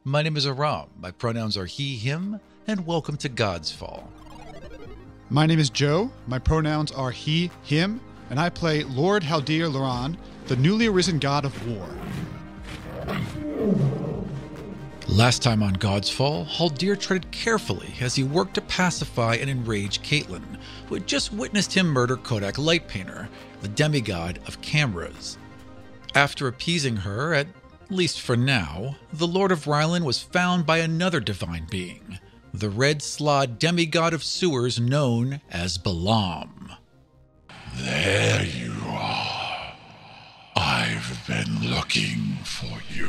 My name is Aram. My pronouns are he, him, and welcome to God's Fall. My name is Joe. My pronouns are he, him, and I play Lord Haldir Loran, the newly arisen god of war. Last time on God's Fall, Haldir treaded carefully as he worked to pacify and enrage Caitlin, who had just witnessed him murder Kodak Lightpainter, the demigod of cameras. After appeasing her, at least for now, the Lord of Ryland was found by another divine being, the red-slod demigod of sewers known as Balaam. There you are. I've been looking for you.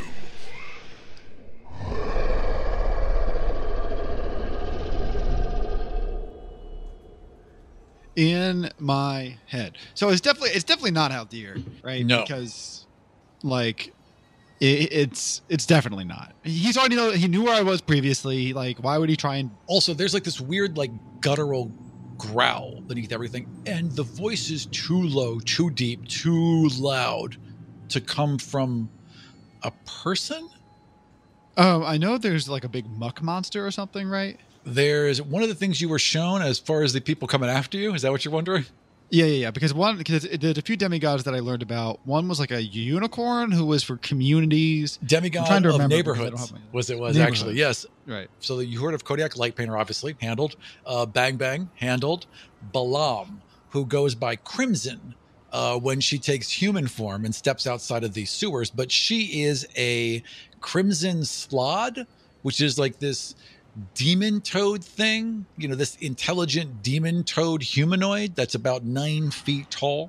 In my head. So it's definitely not Haldir, right? No. Because like it's definitely not. He's already he knew where I was previously. Like, why would he try and Also, there's like this weird guttural growl beneath everything, and the voice is too low, too deep, too loud to come from a person. I know there's like a big muck monster or something, right? There's one of the things you were shown as far as the people coming after you. Is that what you're wondering? Yeah. Because there's a few demigods that I learned about. One was like a unicorn who was for communities. Demigod of neighborhoods. Was actually, yes. Right. So you heard of Kodak Lightpainter, obviously, handled. Bang Bang, handled. Balaam, who goes by Crimson when she takes human form and steps outside of these sewers. But she is a Crimson Slod, which is like this demon toad thing, this intelligent demon toad humanoid that's about 9 feet tall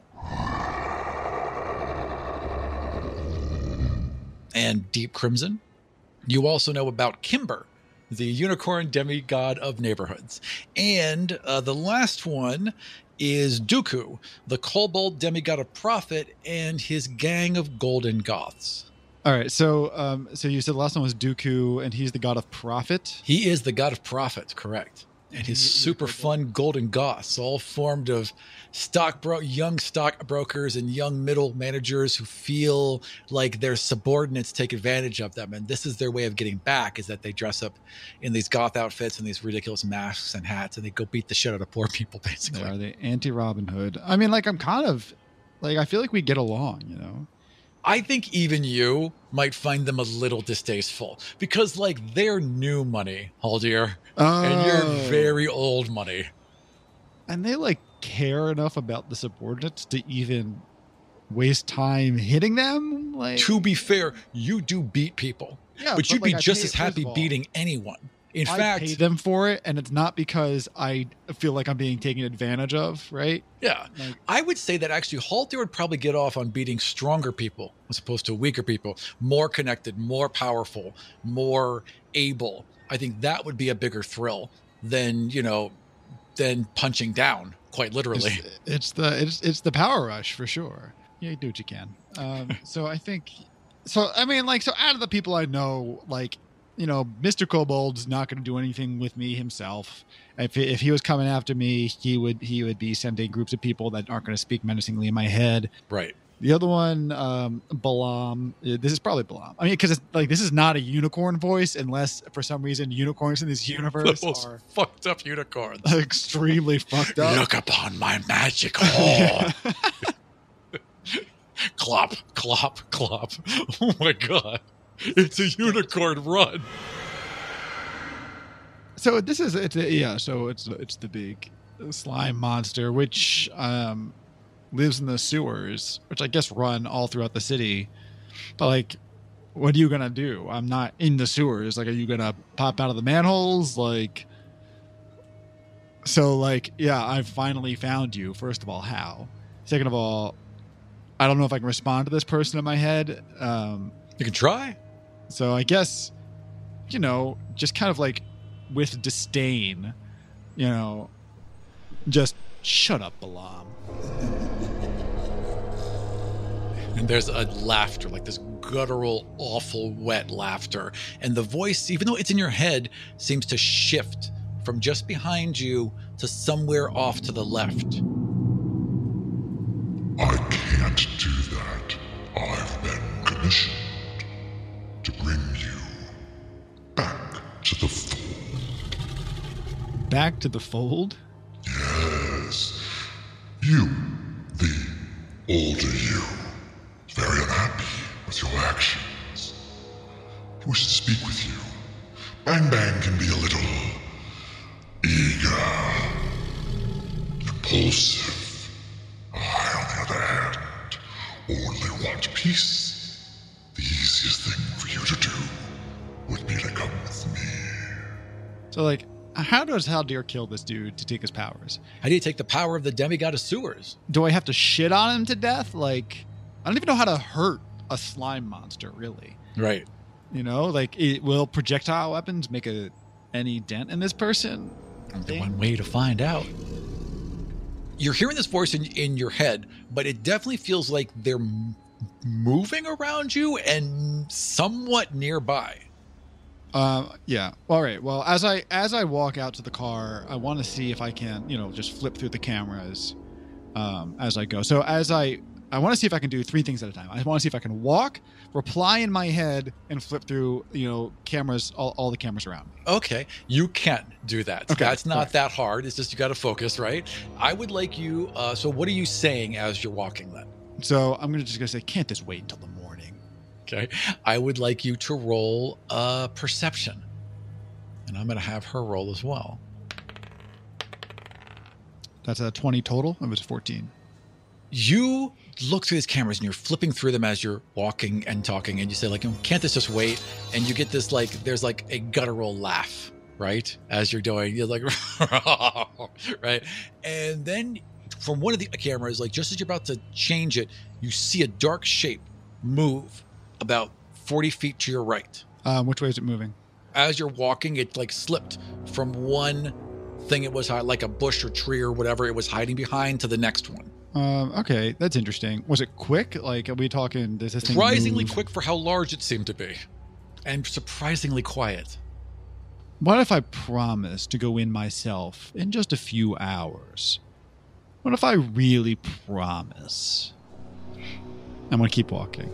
and deep crimson. You also know about Kimber, the unicorn demigod of neighborhoods. And the last one is Dooku, the kobold demigod of profit and his gang of golden goths. All right, so you said the last one was Dooku, and he's the god of profit? He is the god of profit, correct. And his super fun golden goths, all formed of young stockbrokers and young middle managers who feel like their subordinates take advantage of them. And this is their way of getting back, is that they dress up in these goth outfits and these ridiculous masks and hats, and they go beat the shit out of poor people, basically. They are the anti-Robin Hood. I mean, I'm kind of, I feel like we get along, I think even you might find them a little distasteful because, they're new money, Haldir, and you're very old money. And they, care enough about the subordinates to even waste time hitting them? To be fair, you do beat people, but you'd be just as happy beating anyone. In fact, I pay them for it, and it's not because I feel like I'm being taken advantage of, right? Yeah. I would say that actually Haldir would probably get off on beating stronger people as opposed to weaker people, more connected, more powerful, more able. I think that would be a bigger thrill than punching down, quite literally. It's the power rush for sure. Yeah, you do what you can. So I think, so out of the people I know, Mr. Kobold's not going to do anything with me himself. If he was coming after me, he would be sending groups of people that aren't going to speak menacingly in my head. Right. The other one, Balaam. This is probably Balaam. I mean, because this is not a unicorn voice, unless for some reason unicorns in this universe are fucked up unicorns. Extremely fucked up. Look upon my magic horn. Clop, clop, clop. Oh my god. It's a unicorn run. So it's the big slime monster, which lives in the sewers, which I guess run all throughout the city. But what are you gonna do? I'm not in the sewers. Are you gonna pop out of the manholes? I finally found you. First of all, how? Second of all, I don't know if I can respond to this person in my head. You can try. So I guess, just kind of with disdain, just shut up, Balaam. And there's a laughter, this guttural, awful, wet laughter. And the voice, even though it's in your head, seems to shift from just behind you to somewhere off to the left. I can't do that. I've been commissioned to bring you back to the fold? Yes. You, the older you, is very unhappy with your actions. He wishes to speak with you. Bang Bang can be a little eager, impulsive. I, on the other hand, only want peace. The easiest thing for you to do would be to come with me. So, like, how does Haldir kill this dude to take his powers? How do you take the power of the demigod of sewers? Do I have to shit on him to death? Like, I don't even know how to hurt a slime monster, really. Right. You know, like, will projectile weapons make any dent in this person? Only one way to find out. You're hearing this voice in your head, but it definitely feels like they're moving around you and somewhat nearby. Yeah. All right. Well, as I walk out to the car, I want to see if I can, just flip through the cameras as I go. So I want to see if I can do 3 things at a time. I want to see if I can walk, reply in my head, and flip through, cameras, all the cameras around me. Okay, you can do that. Okay, That's not that hard. It's just you got to focus, right? I would like you. So, what are you saying as you're walking then? So I'm just gonna say, can't this wait until the morning? Okay, I would like you to roll perception, and I'm going to have her roll as well. That's a 20 total. It was 14. You look through these cameras and you're flipping through them as you're walking and talking, and you say, like, can't this just wait? And you get this, like, there's like a guttural laugh, right? As you're doing, you're like, right? And then from one of the cameras, like just as you're about to change it, you see a dark shape move about 40 feet to your right. Which way is it moving? As you're walking, it like slipped from one thing it was like a bush or tree or whatever it was hiding behind to the next one. Okay, that's interesting. Was it quick? Like, are we talking, does this thing Surprisingly move? quick for how large it seemed to be. And surprisingly quiet. What if I promise to go in myself in just a few hours? What if I really promise? I'm going to keep walking.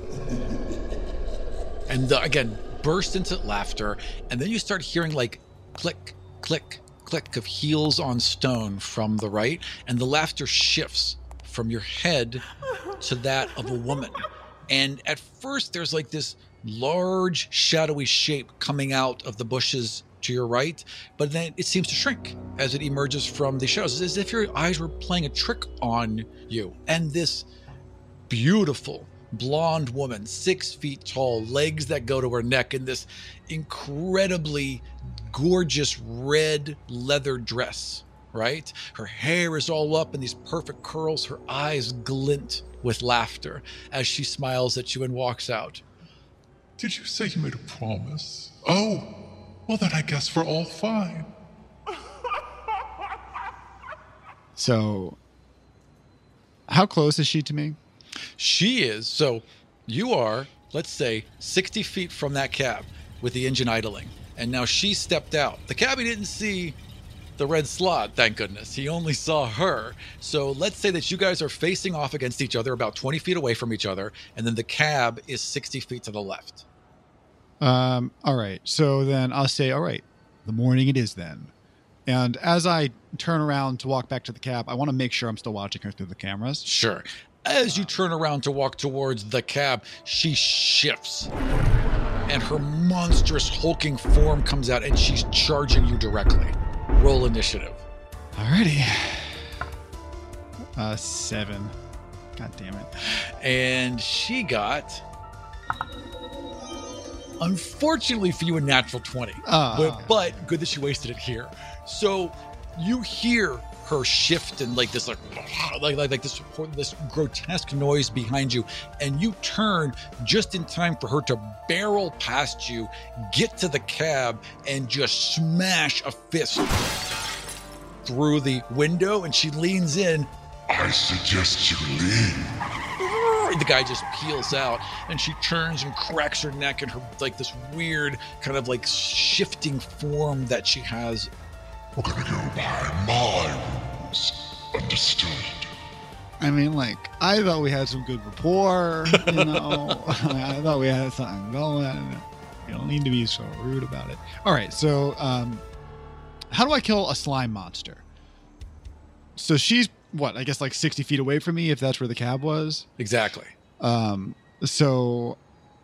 And again, burst into laughter. And then you start hearing like click, click, click of heels on stone from the right. And the laughter shifts from your head to that of a woman. And at first there's like this large shadowy shape coming out of the bushes to your right, but then it seems to shrink as it emerges from the shadows, as if your eyes were playing a trick on you. And this beautiful blonde woman, 6 feet tall, legs that go to her neck, in this incredibly gorgeous red leather dress, right? Her hair is all up in these perfect curls. Her eyes glint with laughter as she smiles at you and walks out. Did you say you made a promise? Oh, well then I guess we're all fine. So, how close is she to me? She is, so you are, let's say, 60 feet from that cab with the engine idling. And now she stepped out. The cabbie didn't see the red slot, thank goodness. He only saw her. So let's say that you guys are facing off against each other, about 20 feet away from each other, and then the cab is 60 feet to the left. All right. So then I'll say, all right, the morning it is then. And as I turn around to walk back to the cab, I want to make sure I'm still watching her through the cameras. Sure. As you turn around to walk towards the cab, she shifts. And her monstrous hulking form comes out and she's charging you directly. Roll initiative. Alrighty. 7. God damn it. And she got, unfortunately for you, a natural 20. But good that she wasted it here. So you hear her shift and like this this grotesque noise behind you, and you turn just in time for her to barrel past you, get to the cab, and just smash a fist through the window. And she leans in. I suggest you leave. The guy just peels out, and she turns and cracks her neck, and her like this weird kind of like shifting form that she has. We're gonna go by my rules. Understood? I mean, like, I thought we had some good rapport, you know. I thought we had something going. You don't need to be so rude about it. All right, so how do I kill a slime monster? So she's what? I guess like 60 feet away from me, if that's where the cab was. Exactly. So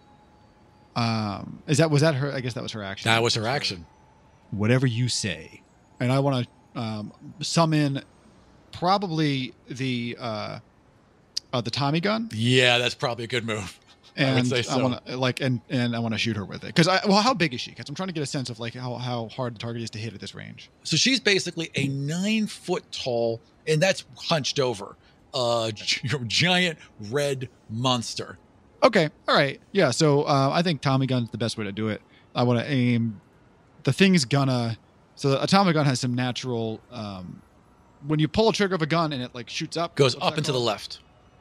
was that her? I guess that was her action. That was her action. Whatever you say. And I want to summon probably the Tommy gun. Yeah, that's probably a good move. And I would say so. I want to and I want to shoot her with it because how big is she? Because I'm trying to get a sense of like how hard the target is to hit at this range. So she's basically a 9 foot tall, and that's hunched over, giant red monster. Okay, all right, yeah. So I think Tommy gun's the best way to do it. I want to aim. The thing's gonna. So a Tommy gun has some natural. When you pull a trigger of a gun and it like shoots up, Goes up and to the left.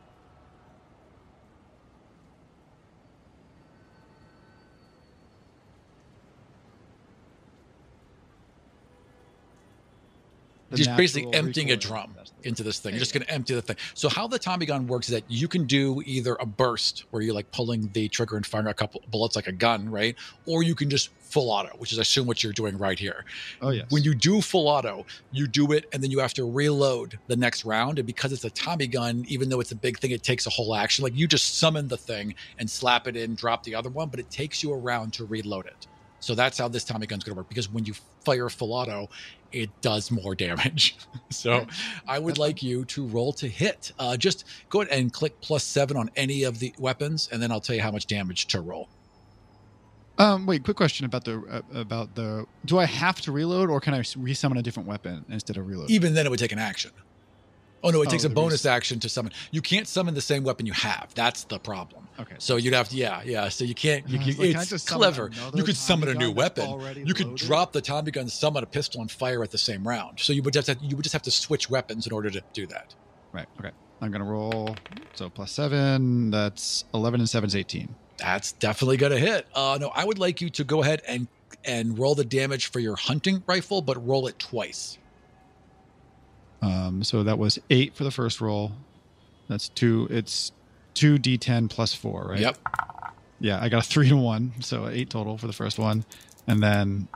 Just basically emptying a drum into this thing. You're just going to empty the thing. So how the Tommy gun works is that you can do either a burst where you're like pulling the trigger and firing a couple bullets like a gun, right? Or you can just full auto, which is I assume what you're doing right here. Oh, yes. When you do full auto, you do it and then you have to reload the next round. And because it's a Tommy gun, even though it's a big thing, it takes a whole action. Like you just summon the thing and slap it in, drop the other one, but it takes you a round to reload it. So that's how this Tommy gun's going to work, because when you fire full auto, it does more damage. So I would like you to roll to hit. Just go ahead and click +7 on any of the weapons, and then I'll tell you how much damage to roll. Wait, quick question about the. Do I have to reload, or can I resummon a different weapon instead of reload? Even then, it would take an action. Oh no, it takes a bonus action to summon. You can't summon the same weapon you have. That's the problem. Okay. So you'd have to, yeah. So you can't. It's clever. You could summon a new weapon. You could drop the Tommy gun, summon a pistol, and fire at the same round. So you would just have to switch weapons in order to do that. Right. Okay. I'm gonna roll. So +7. That's 11 and 7 is 18. That's definitely gonna hit. No, I would like you to go ahead and roll the damage for your hunting rifle, but roll it twice. So that was 8 for the first roll. That's 2. It's 2d10 +4, right? Yep. Yeah, I got a 3 to 1, so 8 total for the first one, and then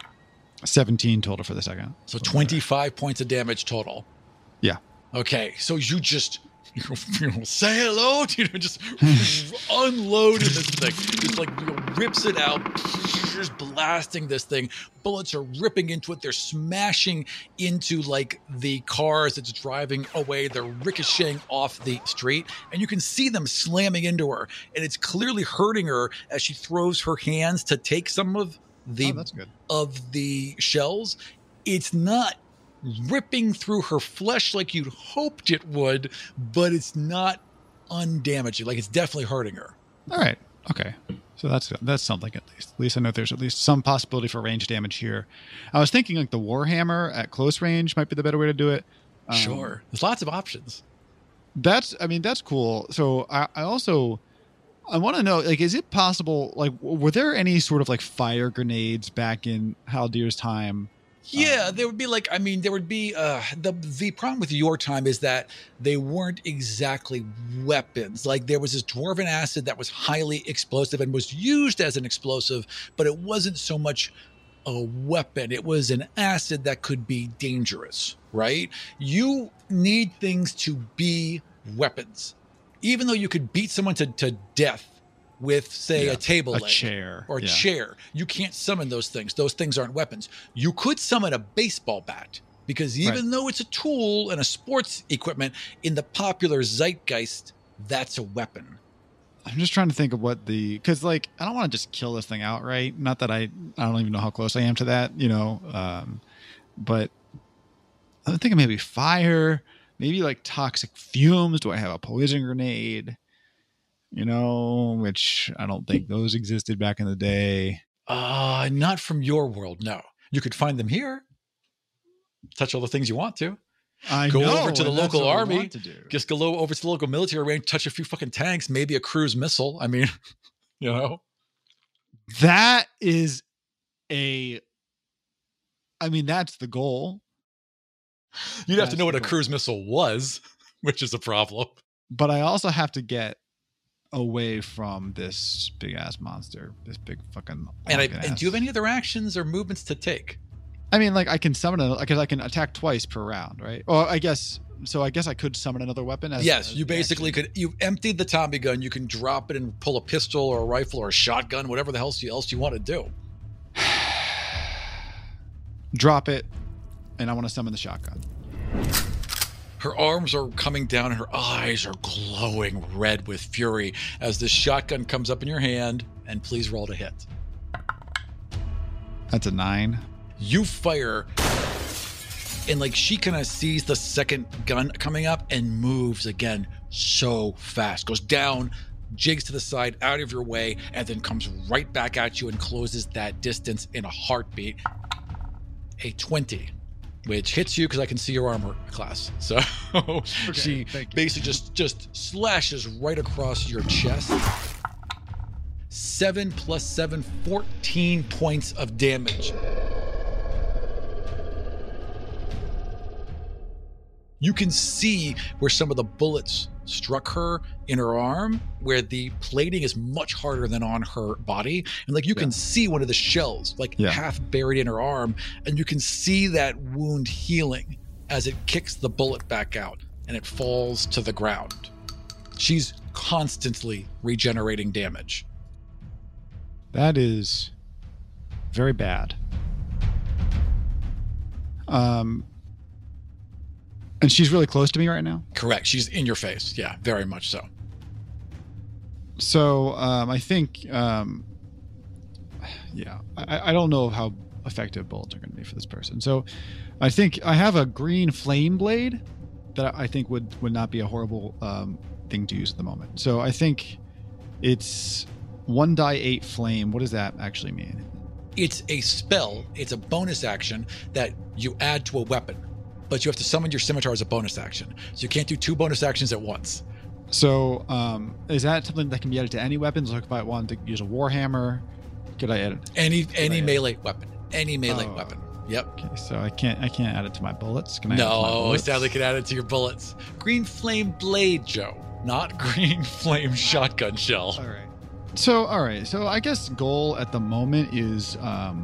17 total for the second. So 25 points of damage total. Yeah. Okay, so you just say hello, just unload this thing. Just like rips it out, just blasting this thing. Bullets are ripping into it. They're smashing into like the cars it's driving away. They're ricocheting off the street, and you can see them slamming into her. And it's clearly hurting her as she throws her hands to take some of the shells. It's not ripping through her flesh like you'd hoped it would, but it's not undamaging. Like, it's definitely hurting her. All right. Okay. So that's something at least. At least I know there's at least some possibility for range damage here. I was thinking like the Warhammer at close range might be the better way to do it. Sure. There's lots of options. That's cool. So I want to know, like, is it possible, like, were there any sort of like fire grenades back in Haldir's time? Yeah, there would be the problem with your time is that they weren't exactly weapons. Like, there was this dwarven acid that was highly explosive and was used as an explosive, but it wasn't so much a weapon. It was an acid that could be dangerous, right? You need things to be weapons. Even though you could beat someone to death with, say, a table leg, chair, or a chair, you can't summon those things. Those things aren't weapons. You could summon a baseball bat, because even though it's a tool and a sports equipment, in the popular zeitgeist, that's a weapon. I'm just trying to think of because like, I don't want to just kill this thing outright. Not that I don't even know how close I am to that, but I'm thinking maybe fire, maybe like toxic fumes. Do I have a poison grenade? Which I don't think those existed back in the day. Not from your world, no. You could find them here. Touch all the things you want to. Go over to the local army. Just go over to the local military range, touch a few fucking tanks, maybe a cruise missile. I mean, That is that's the goal. You'd have to know what a cruise missile was, which is a problem. But I also have to get away from this big ass monster, this big fucking. And do you have any other actions or movements to take? I mean, like I can summon because I can attack twice per round, right? Or I guess I could summon another weapon. Yes, you basically could. You emptied the Tommy gun. You can drop it and pull a pistol or a rifle or a shotgun, whatever the else you want to do. Drop it, and I want to summon the shotgun. Her arms are coming down and her eyes are glowing red with fury as the shotgun comes up in your hand. And please roll to hit. That's a 9. You fire, and like she kind of sees the second gun coming up and moves again so fast. Goes down, jigs to the side, out of your way, and then comes right back at you and closes that distance in a heartbeat. A 20. Which hits you because I can see your armor class. So she basically just slashes right across your chest. 7 plus 7, 14 points of damage. You can see where some of the bullets struck her in her arm, where the plating is much harder than on her body. And like you can see one of the shells like half buried in her arm, and you can see that wound healing as it kicks the bullet back out and it falls to the ground. She's constantly regenerating damage. That is very bad. And she's really close to me right now? Correct. She's in your face. Yeah, very much so. So I think, I don't know how effective bullets are going to be for this person. So I think I have a green flame blade that I think would not be a horrible thing to use at the moment. So I think it's 1d8 flame. What does that actually mean? It's a spell. It's a bonus action that you add to a weapon. But you have to summon your scimitar as a bonus action. So you can't do 2 bonus actions at once. So is that something that can be added to any weapons? Like if I wanted to use a warhammer, could I add it? Any melee weapon. Any melee weapon. Yep. Okay, so I can't add it to my bullets. Can I add it to my No, bullets? sadly can add it to your bullets. Green flame blade, Joe. Not green flame shotgun shell. All right. So I guess goal at the moment is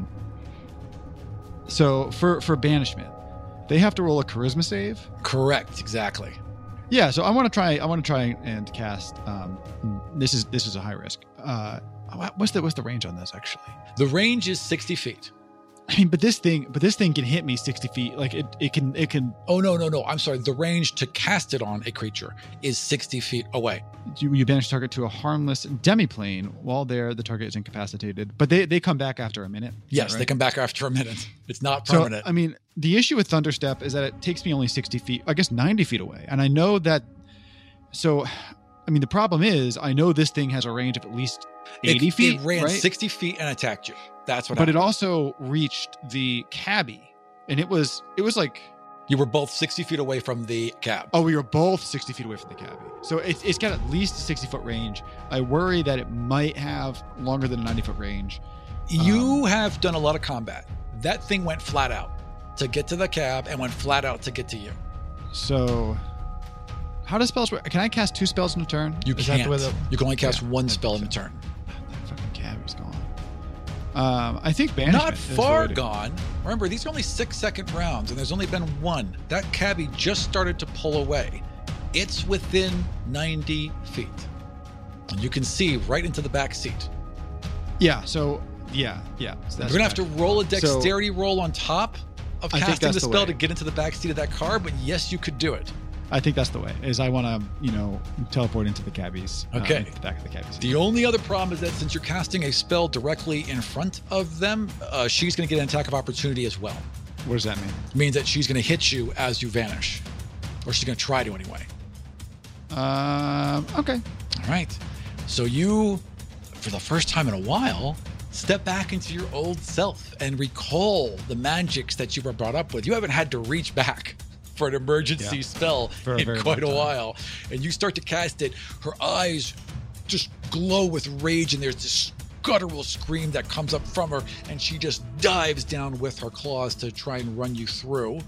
so for banishment, they have to roll a charisma save. Correct, exactly. Yeah, so I want to try and cast. This is a high risk. What's the range on this actually? The range is 60 feet. I mean, but this thing can hit me 60 feet. Like it can. Oh no! I'm sorry. The range to cast it on a creature is 60 feet away. You banish target to a harmless demiplane. While there, the target is incapacitated. But they come back after a minute. Yes, right? They come back after a minute. It's not permanent. So, I mean, the issue with Thunderstep is that it takes me only 60 feet. I guess 90 feet away, and I know that. So, I mean, the problem is I know this thing has a range of at least 80 feet. It ran right? 60 feet and attacked you. That's what But happened. it also reached the cabbie, and it was like you were both 60 feet away from the cab. Oh, we were both 60 feet away from the cabbie. So it's got at least a 60-foot range. I worry that it might have longer than a 90-foot range. You have done a lot of combat. That thing went flat out to get to the cab and went flat out to get to you. So how does spells work? Can I cast 2 spells in a turn? You can't. You can only cast 1 spell in a turn. That fucking cabbie's gone. I think banishment. Not far gone. Remember, these are only 6-second rounds, and there's only been 1. That cabbie just started to pull away. It's within 90 feet. And you can see right into the back seat. Yeah, so, yeah. So you're going to have to roll a dexterity roll on top of casting the spell to get into the back seat of that car, but yes, you could do it. I think that's the way, is I want to, teleport into the cabbies. Okay. Into the back of the cabbies. The only other problem is that since you're casting a spell directly in front of them, she's going to get an attack of opportunity as well. What does that mean? It means that she's going to hit you as you vanish. Or she's going to try to anyway. Okay. All right. So you, for the first time in a while, step back into your old self and recall the magics that you were brought up with. You haven't had to reach back for an emergency spell in quite a while. And you start to cast it. Her eyes just glow with rage, and there's this guttural scream that comes up from her, and she just dives down with her claws to try and run you through.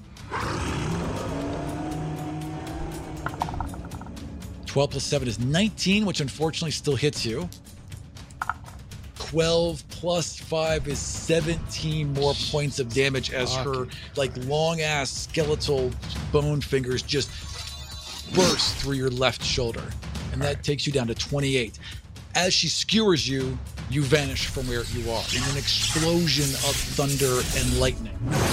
12 plus 7 is 19, which unfortunately still hits you. 12 plus 5 is 17 more points of damage as her like long ass skeletal bone fingers just burst through your left shoulder, and that takes you down to 28. As she skewers you, you vanish from where you are in an explosion of thunder and lightning.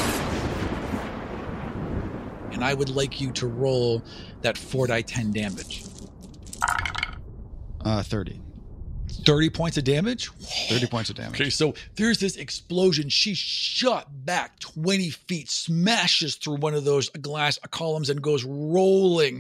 And I would like you to roll that 4d10 damage. 30. 30 points of damage? 30 points of damage. Okay, so there's this explosion. She's shot back 20 feet, smashes through one of those glass columns and goes rolling.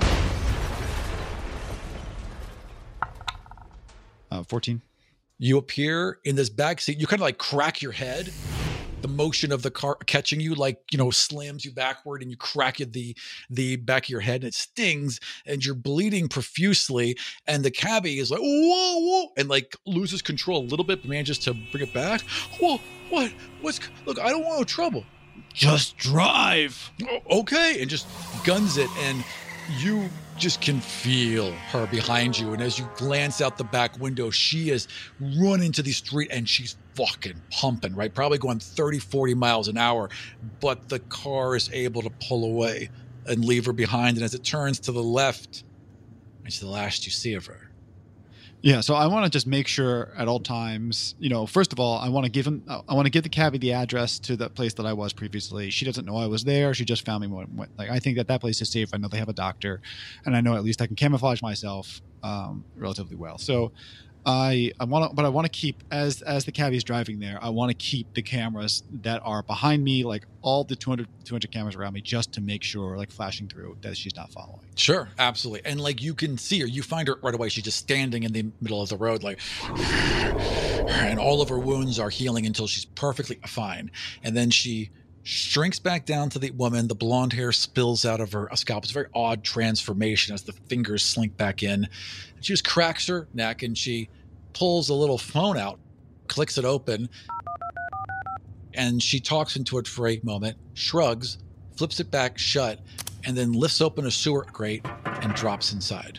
14. You appear in this back seat. You kind of like crack your head. The motion of the car catching you, like, you know, slams you backward, and you crack the back of your head, and it stings, and you're bleeding profusely. And the cabbie is like, whoa, whoa, and like loses control a little bit, but manages to bring it back. Whoa, look, I don't want no trouble. Just drive. Oh, okay, and just guns it, and you just can feel her behind you. And as you glance out the back window, she is running to the street, and she's fucking pumping, right? Probably going 30, 40 miles an hour, but the car is able to pull away and leave her behind. And as it turns to the left, it's the last you see of her. Yeah, so I want to just make sure at all times, you know, first of all, I want to give the cabbie the address to the place that I was previously. She doesn't know I was there. She just found me. Like, I think that place is safe. I know they have a doctor, and I know at least I can camouflage myself relatively well. So I want to keep, as the cabbie's driving there, I want to keep the cameras that are behind me, like all the 200 cameras around me, just to make sure, like flashing through, that she's not following. Sure, absolutely. And like you can see her, you find her right away. She's just standing in the middle of the road, like, and all of her wounds are healing until she's perfectly fine. And then she shrinks back down to the woman. The blonde hair spills out of her scalp. It's a very odd transformation as the fingers slink back in. She just cracks her neck, and she pulls a little phone out, clicks it open, and she talks into it for a moment, shrugs, flips it back shut, and then lifts open a sewer grate and drops inside.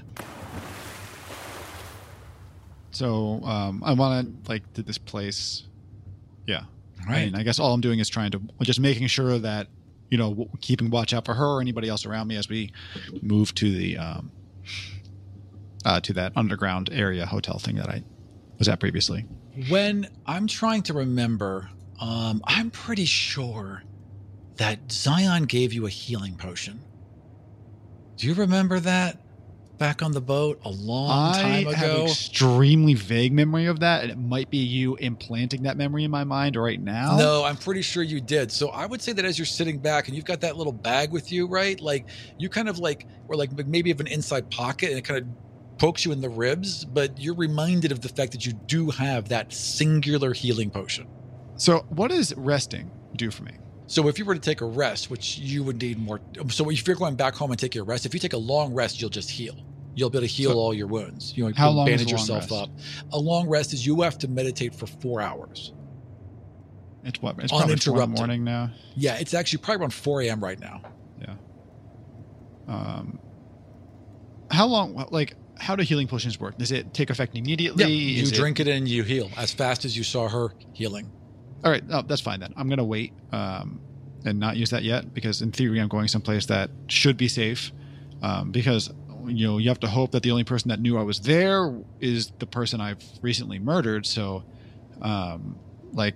So I want to, like, to this place. Yeah. Right. I mean, I guess all I'm doing is just making sure that, you know, keeping watch out for her or anybody else around me as we move to the to that underground area hotel thing that I was at previously. When I'm trying to remember, I'm pretty sure that Zion gave you a healing potion. Do you remember that back on the boat a long time ago? I have an extremely vague memory of that, and it might be you implanting that memory in my mind right now. No, I'm pretty sure you did. So I would say that as you're sitting back and you've got that little bag with you, right? Like you kind of like, or like maybe have an inside pocket, and it kind of pokes you in the ribs, but you're reminded of the fact that you do have that singular healing potion. So what does resting do for me? So if you were to take a rest, which you would need more, so if you're going back home and take your rest, if you take a long rest, you'll just heal. You'll be able to heal all your wounds. You know, how long bandage is a long yourself rest? up. A long rest is you have to meditate for 4 hours. It's what? It's probably 4 in the morning now. Yeah, it's actually probably around 4 a.m. right now. Yeah. How long? Like, how do healing potions work? Does it take effect immediately? Yeah, you drink it and you heal as fast as you saw her healing. All right, that's fine then. I'm gonna wait and not use that yet, because in theory I'm going someplace that should be safe. Because you know, you have to hope that the only person that knew I was there is the person I've recently murdered. So, like,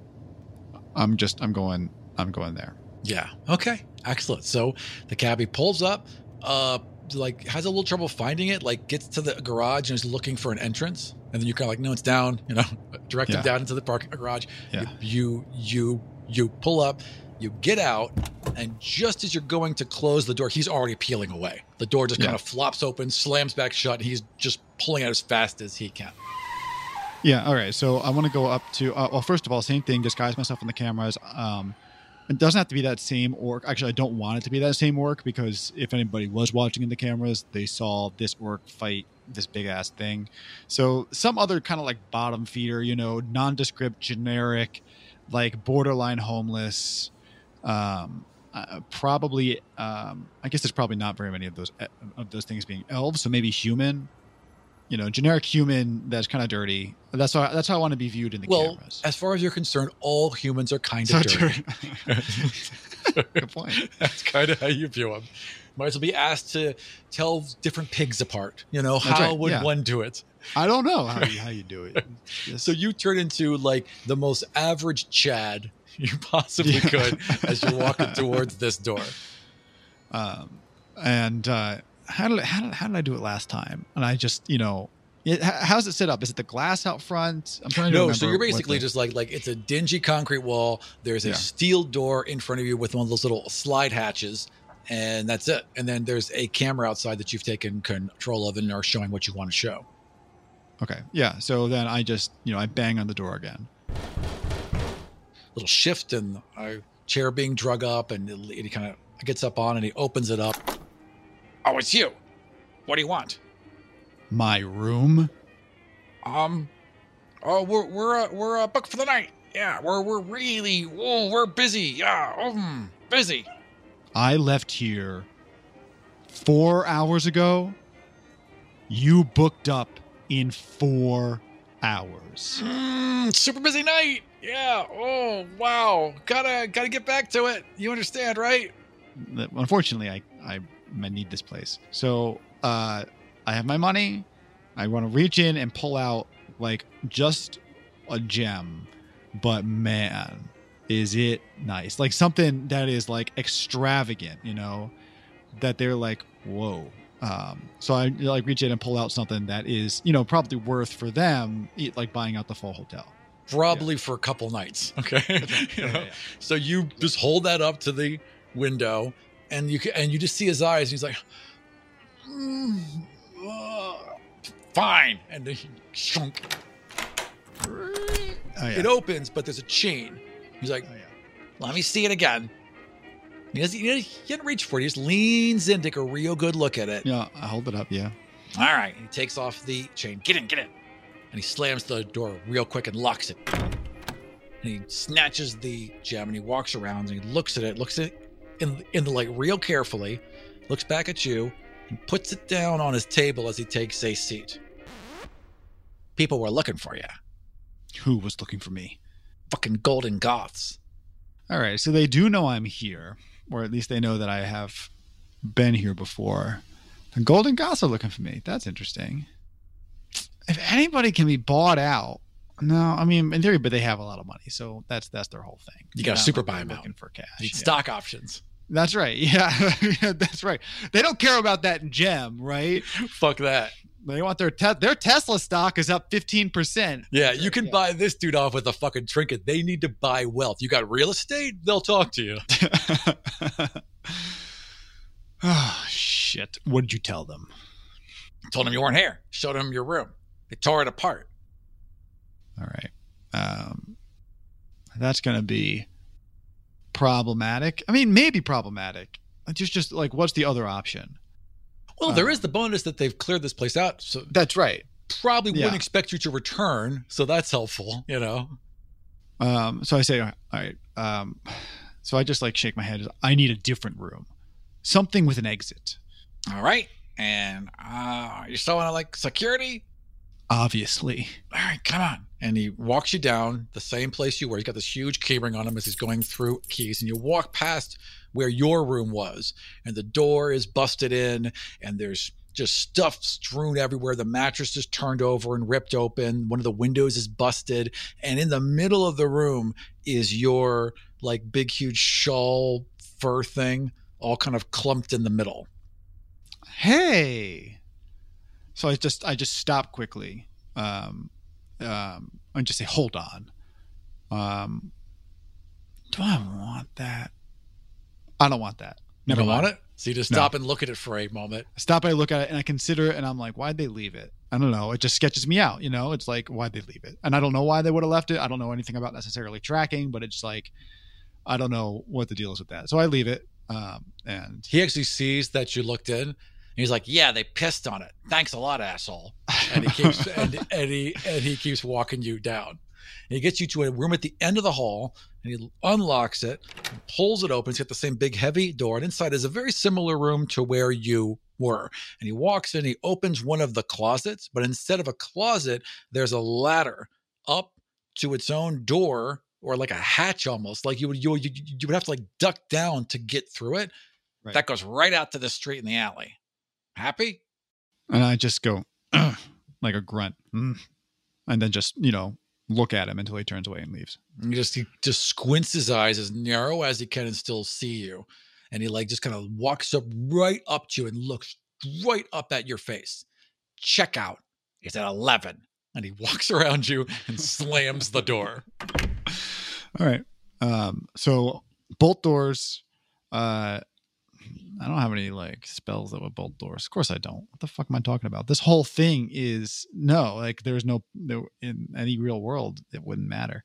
I'm going there. Yeah. Okay. Excellent. So the cabbie pulls up, like has a little trouble finding it, like gets to the garage and is looking for an entrance. And then you kind of like, no, it's down, you know, direct him down into the parking garage. Yeah. You pull up, you get out, and just as you're going to close the door, he's already peeling away. The door just kind of flops open, slams back shut, and he's just pulling out as fast as he can. Yeah. All right. So I want to go up to, well, first of all, same thing, disguise myself in the cameras. It doesn't have to be that same orc. Actually, I don't want it to be that same orc, because if anybody was watching in the cameras, they saw this orc fight this big ass thing. So some other kind of like bottom feeder, you know, nondescript, generic, like borderline homeless. Probably, I guess there's probably not very many of those things being elves. So maybe human. generic human that's kind of dirty. That's how I want to be viewed in the cameras. As far as you're concerned, all humans are kind So of dirty. Good point. That's kind of how you view them. Might as well be asked to tell different pigs apart. How right, would yeah. one do it? I don't know how you do it. So you turn into like the most average Chad you possibly could as you're walking towards this door. How did I do it last time? And I just, how's it set up? Is it the glass out front? I'm trying to remember. So you're basically just like it's a dingy concrete wall. There's a steel door in front of you with one of those little slide hatches, and that's it. And then there's a camera outside that you've taken control of and are showing what you want to show. Okay. Yeah. So then I just, I bang on the door again. Little shift and a chair being drug up, and he kind of gets up on and he opens it up. Oh, it's you. What do you want? My room? We're booked for the night. Yeah, we're busy. Yeah, busy. I left here 4 hours ago. You booked up in 4 hours. Super busy night. Yeah. Oh, wow. Gotta get back to it. You understand, right? Unfortunately, I need this place. So I have my money. I want to reach in and pull out like just a gem, but man, is it nice. Like something that is like extravagant, that they're like, whoa. So I like reach in and pull out something that is, probably worth for them, like buying out the full hotel. Probably for a couple nights. Okay. Right. So you just hold that up to the window and you just see his eyes. And he's like, fine. And then he shunk. It opens, but there's a chain. He's like, let me see it again. He doesn't reach for it. He just leans in, take a real good look at it. Yeah, I hold it up. Yeah. All right. He takes off the chain. Get in. And he slams the door real quick and locks it. And he snatches the gem and he walks around and he looks at it in the light real carefully, looks back at you, and puts it down on his table as he takes a seat. People were looking for you. Who was looking for me? Fucking Golden Goths. All right, so they do know I'm here, or at least they know that I have been here before. The Golden Goths are looking for me. That's interesting. If anybody can be bought out, no, I mean in theory, but they have a lot of money, so that's their whole thing. You got to super buy them out. Looking for cash. Stock options. That's right. Yeah, that's right. They don't care about that gem, right? Fuck that. They want their Tesla stock is up 15%. Yeah, you can buy this dude off with a fucking trinket. They need to buy wealth. You got real estate? They'll talk to you. Oh, shit. What did you tell them? Told them you weren't here. Showed them your room. They tore it apart. All right. That's going to be problematic. I mean, maybe problematic. Just like, what's the other option? Well, there is the bonus that they've cleared this place out. So that's right. Probably wouldn't expect you to return. So that's helpful, So I say, all right. So I just like shake my head. I need a different room. Something with an exit. All right. And you still want to like security? Obviously. All right, come on. And he walks you down the same place you were. He's got this huge key ring on him as he's going through keys. And you walk past where your room was. And the door is busted in. And there's just stuff strewn everywhere. The mattress is turned over and ripped open. One of the windows is busted. And in the middle of the room is your like big, huge shawl fur thing all kind of clumped in the middle. Hey. So I just stop quickly, and just say, "Hold on. Do I want that? I don't want that. Never want it. So you just stop and look at it for a moment. I stop. I look at it and I consider it, and I'm like, "Why'd they leave it? I don't know. It just sketches me out. It's like, why'd they leave it? And I don't know why they would have left it. I don't know anything about necessarily tracking, but it's like, I don't know what the deal is with that. So I leave it, and he actually sees that you looked in. He's like, yeah, they pissed on it. Thanks a lot, asshole. And he keeps he keeps walking you down. And he gets you to a room at the end of the hall, and he unlocks it, and pulls it open. It's got the same big, heavy door, and inside is a very similar room to where you were. And he walks in, he opens one of the closets, but instead of a closet, there's a ladder up to its own door, or like a hatch almost. Like you would have to like duck down to get through it. Right. That goes right out to the street in the alley. Happy? And I just go like a grunt, and then just look at him until he turns away and leaves. And he just squints his eyes as narrow as he can and still see you. And he like just kind of walks up right up to you and looks right up at your face. Checkout is at 11. And he walks around you and slams the door. All right. So bolt doors. I don't have any like spells that would bolt doors. Of course I don't. What the fuck am I talking about? This whole thing is there's no in any real world, it wouldn't matter.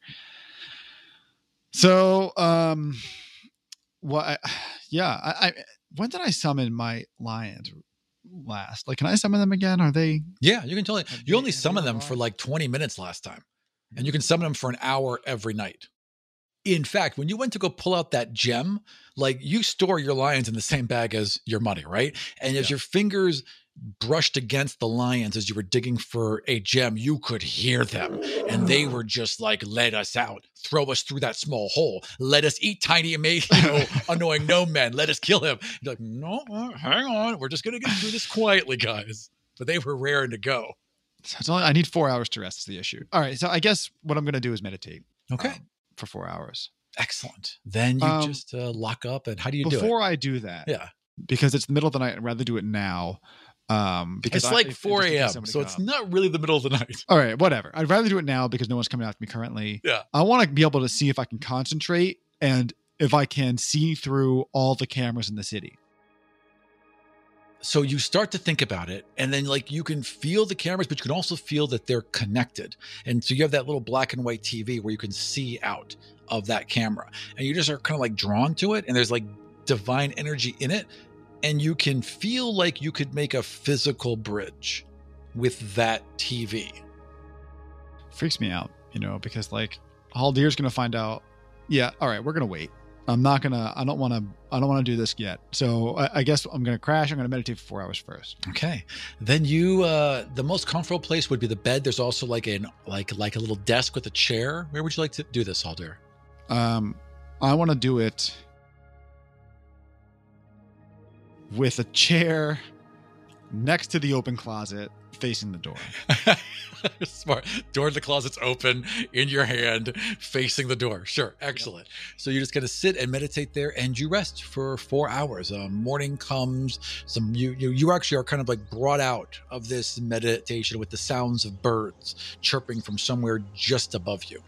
So, when did I summon my lions last? Like, can I summon them again? Are they? Yeah, you can totally. You only summon them for like 20 minutes last time, and you can summon them for an hour every night. In fact, when you went to go pull out that gem, like you store your lions in the same bag as your money, right? And as your fingers brushed against the lions as you were digging for a gem, you could hear them. And they were just like, let us out, throw us through that small hole, let us eat tiny, annoying gnome men, let us kill him. You're like, no, hang on, we're just going to get through this quietly, guys. But they were raring to go. So I need 4 hours to rest is the issue. All right, so I guess what I'm going to do is meditate. Okay. For 4 hours. Excellent. Then you just lock up. And how do you do it? Before I do that, because it's the middle of the night, I'd rather do it now. Because it's like 4 a.m. So it's not really the middle of the night. All right, whatever. I'd rather do it now because no one's coming after me currently. Yeah. I want to be able to see if I can concentrate and if I can see through all the cameras in the city. So you start to think about it, and then like you can feel the cameras, but you can also feel that they're connected. And so you have that little black and white TV where you can see out of that camera, and you just are kind of like drawn to it, and there's like divine energy in it, and you can feel like you could make a physical bridge with that TV. Freaks me out, because like Haldir's going to find out. Yeah. All right. We're going to wait. I don't want to do this yet. So I guess I'm going to crash. I'm going to meditate for 4 hours first. Okay. Then the most comfortable place would be the bed. There's also like a little desk with a chair. Where would you like to do this, Haldir? I want to do it with a chair next to the open closet facing the door. Smart. Door to the closet's open in your hand, facing the door. Sure. Excellent. Yep. So you're just going to sit and meditate there, and you rest for 4 hours. Morning comes. You actually are kind of like brought out of this meditation with the sounds of birds chirping from somewhere just above you.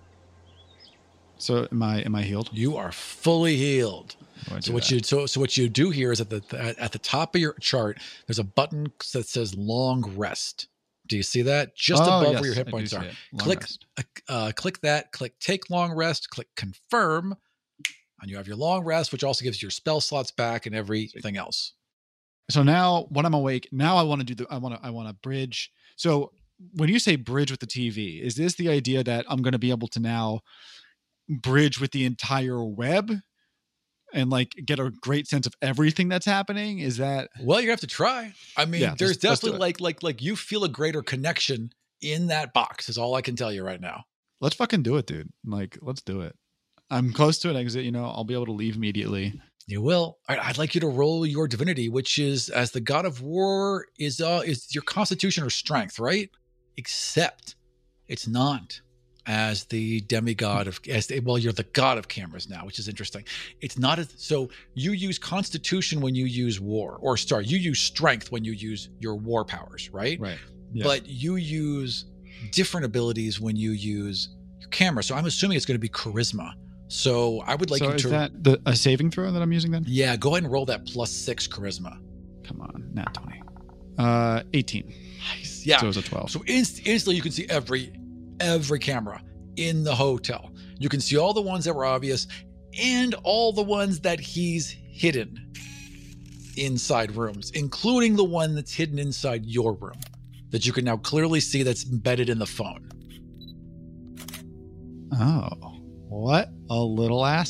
So am I healed? You are fully healed. So what you do here is at the top of your chart, there's a button that says long rest. Do you see that? Just above where your hit points are. Click that, click take long rest, click confirm, and you have your long rest, which also gives your spell slots back and everything else. So now when I'm awake, now I want to I want to bridge. So when you say bridge with the TV, is this the idea that I'm going to be able to now bridge with the entire web and like get a great sense of everything that's happening? Is that? Well, you have to try. I mean, there's definitely like you feel a greater connection in that box is all I can tell you right now. Let's fucking do it, dude. Like, let's do it. I'm close to an exit, I'll be able to leave immediately. You will. All right, I'd like you to roll your divinity, which is as the god of war is your constitution or strength, right? Except it's not as the demigod of you're the god of cameras now, which is interesting. It's not so you use constitution when you use war, or you use strength when you use your war powers, right? Right. Yeah. But you use different abilities when you use your camera. So I'm assuming it's going to be charisma. So I would like you to. So is that a saving throw that I'm using then? Yeah, go ahead and roll that +6 charisma. Come on, nat 20. 18. Nice. Yeah. So it was a 12. So instantly you can see every camera in the hotel. You can see all the ones that were obvious and all the ones that he's hidden inside rooms, including the one that's hidden inside your room that you can now clearly see that's embedded in the phone. Oh, what a little asshole.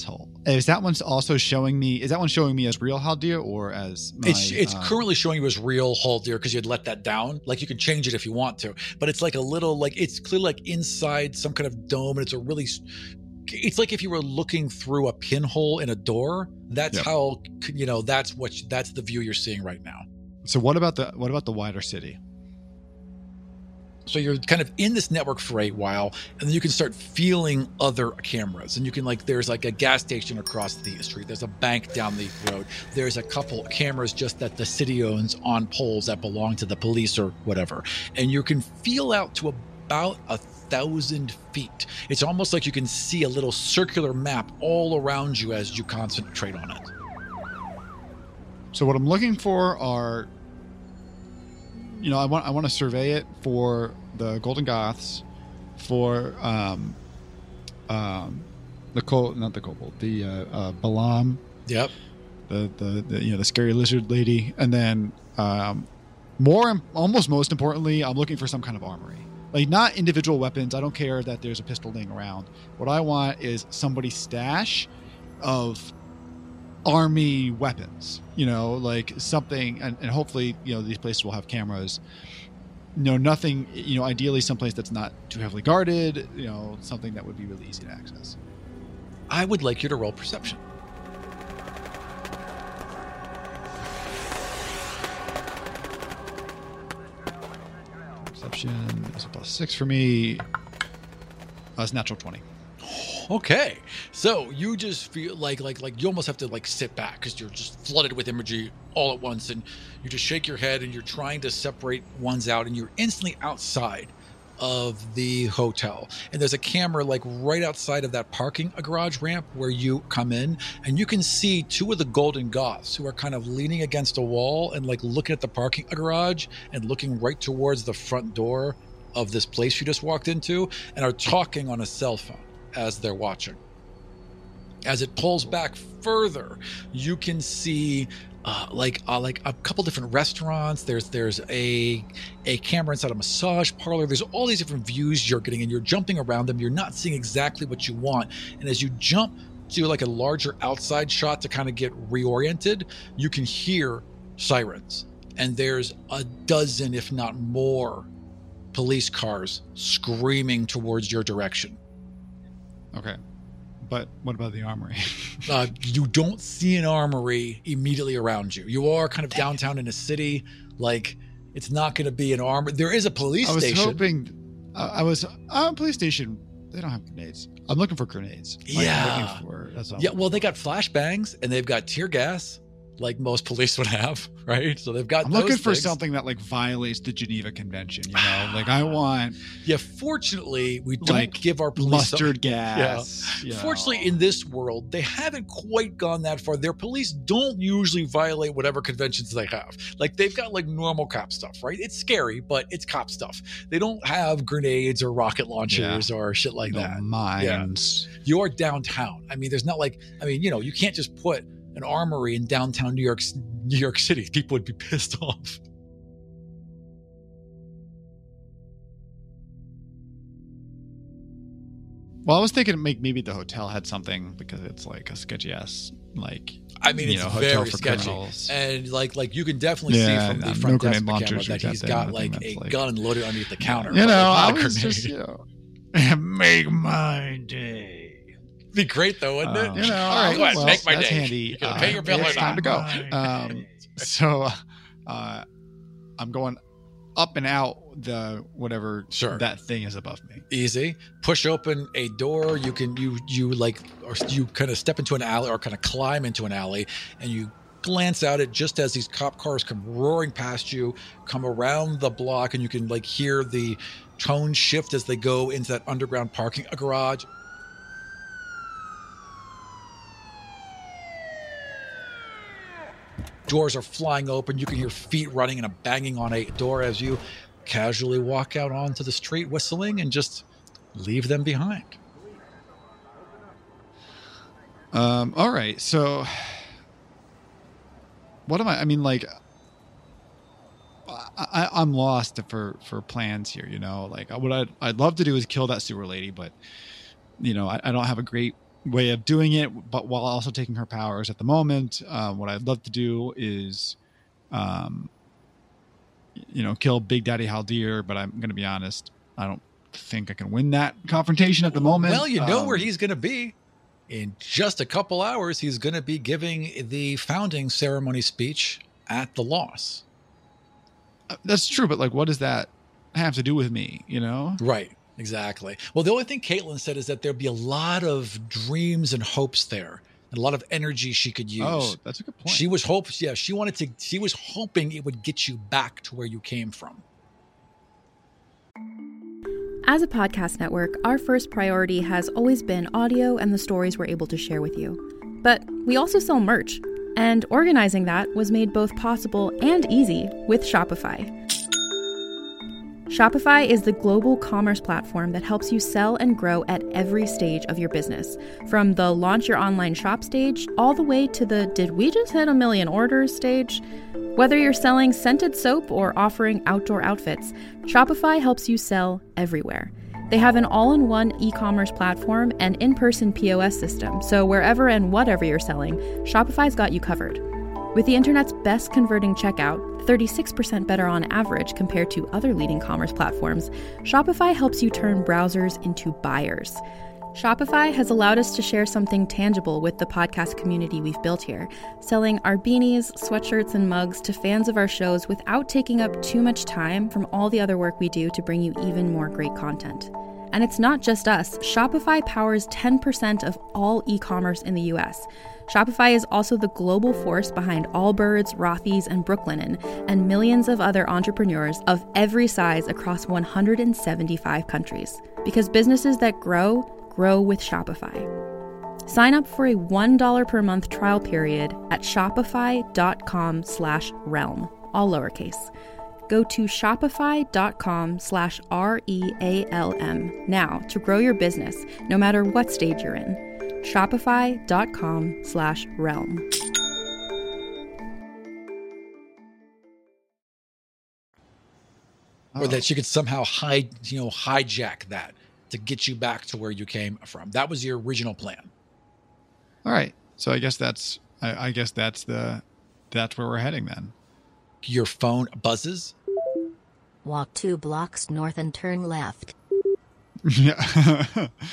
Is that one also showing me? Is that one showing me as real Haldir or as my? It's currently showing you as real Haldir because you'd let that down. Like you can change it if you want to, but it's like a little like it's clearly like inside some kind of dome, and it's a really. It's like if you were looking through a pinhole in a door. That's how that's the view you're seeing right now. So what about the wider city? So you're kind of in this network for a while, and then you can start feeling other cameras. And you can there's like a gas station across the street. There's a bank down the road. There's a couple cameras just that the city owns on poles that belong to the police or whatever. And you can feel out to about 1,000 feet. It's almost like you can see a little circular map all around you as you concentrate on it. So what I'm looking for are, I want to survey it for the Golden Goths, for the Balam. Yep. The scary lizard lady, and then almost most importantly, I'm looking for some kind of armory. Like, not individual weapons. I don't care that there's a pistol laying around. What I want is somebody's stash of army weapons, like something, and hopefully, these places will have cameras. Nothing, ideally someplace that's not too heavily guarded, something that would be really easy to access. I would like you to roll perception. Perception is a +6 for me. It's natural 20. Okay, so you just feel like you almost have to sit back because you're just flooded with imagery all at once, and you just shake your head and you're trying to separate ones out, and you're instantly outside of the hotel, and there's a camera right outside of that parking garage ramp where you come in, and you can see two of the Golden Goths who are kind of leaning against a wall and looking at the parking garage and looking right towards the front door of this place you just walked into, and are talking on a cell phone as they're watching. As it pulls back further, you can see a couple different restaurants. There's a camera inside a massage parlor. There's all these different views you're getting, and you're jumping around them. You're not seeing exactly what you want. And as you jump to a larger outside shot to kind of get reoriented, you can hear sirens. And there's a dozen, if not more, police cars screaming towards your direction. Okay. But what about the armory? You don't see an armory immediately around you. You are kind of downtown in a city. It's not going to be an armory. There is a police station. I was hoping... a police station. They don't have grenades. I'm looking for grenades. Yeah. Well, they got flashbangs, and they've got tear gas, like most police would have, right? So they've got. I'm looking for something that violates the Geneva Convention. I want. Yeah, fortunately, we don't give our police mustard gas. Yeah. Fortunately, in this world, they haven't quite gone that far. Their police don't usually violate whatever conventions they have. They've got normal cop stuff, right? It's scary, but it's cop stuff. They don't have grenades or rocket launchers or shit like that. Mines. Yeah. You're downtown. I mean, there's not you can't just put an armory in downtown New York City. People would be pissed off. Well, I was thinking maybe the hotel had something because it's a sketchy ass it's very sketchy, criminals. And you can definitely see from the front desk camera that he's got a gun loaded underneath the counter. I was just make my day. Be great though, wouldn't it? All right, well, make my that's day. handy. You gotta pay your bill. It's time to go. So I'm going up and out the whatever that thing is above me. Easy. Push open a door. You can you kind of step into an alley or kind of climb into an alley, and you glance out at just as these cop cars come roaring past you, come around the block, and you can hear the tone shift as they go into that underground parking garage. Doors are flying open. You can hear feet running and a banging on a door as you casually walk out onto the street whistling and just leave them behind. All right. So what am I'm lost for plans here, what I'd love to do is kill that sewer lady, but I don't have a great way of doing it, but while also taking her powers at the moment. What I'd love to do is, kill Big Daddy Haldir, but I'm going to be honest, I don't think I can win that confrontation at the moment. Well, you know where he's going to be. In just a couple hours, he's going to be giving the founding ceremony speech at the Loss. That's true, but like, what does that have to do with me, Right, exactly. Well, the only thing Caitlin said is that there'd be a lot of dreams and hopes there, and a lot of energy she could use. Oh, that's a good point. She was hoping it would get you back to where you came from. As a podcast network, our first priority has always been audio and the stories we're able to share with you. But we also sell merch, and organizing that was made both possible and easy with Shopify. Shopify is the global commerce platform that helps you sell and grow at every stage of your business, from the launch your online shop stage all the way to the did we just hit 1 million orders stage. Whether you're selling scented soap or offering outdoor outfits, Shopify helps you sell everywhere. They have an all-in-one e-commerce platform and in-person POS system, so wherever and whatever you're selling, Shopify's got you covered. With the internet's best converting checkout, 36% better on average compared to other leading commerce platforms, Shopify helps you turn browsers into buyers. Shopify has allowed us to share something tangible with the podcast community we've built here, selling our beanies, sweatshirts, and mugs to fans of our shows without taking up too much time from all the other work we do to bring you even more great content. And it's not just us. Shopify powers 10% of all e-commerce in the US. Shopify is also the global force behind Allbirds, Rothy's, and Brooklinen, and millions of other entrepreneurs of every size across 175 countries. Because businesses that grow with Shopify. Sign up for a $1 per month trial period at shopify.com/realm, all lowercase. Go to shopify.com/REALM now to grow your business, no matter what stage you're in. Shopify.com/realm. Or that she could somehow hijack that to get you back to where you came from. That was your original plan. All right. So I guess that's that's where we're heading then. Your phone buzzes. Walk 2 blocks north and turn left. Yeah.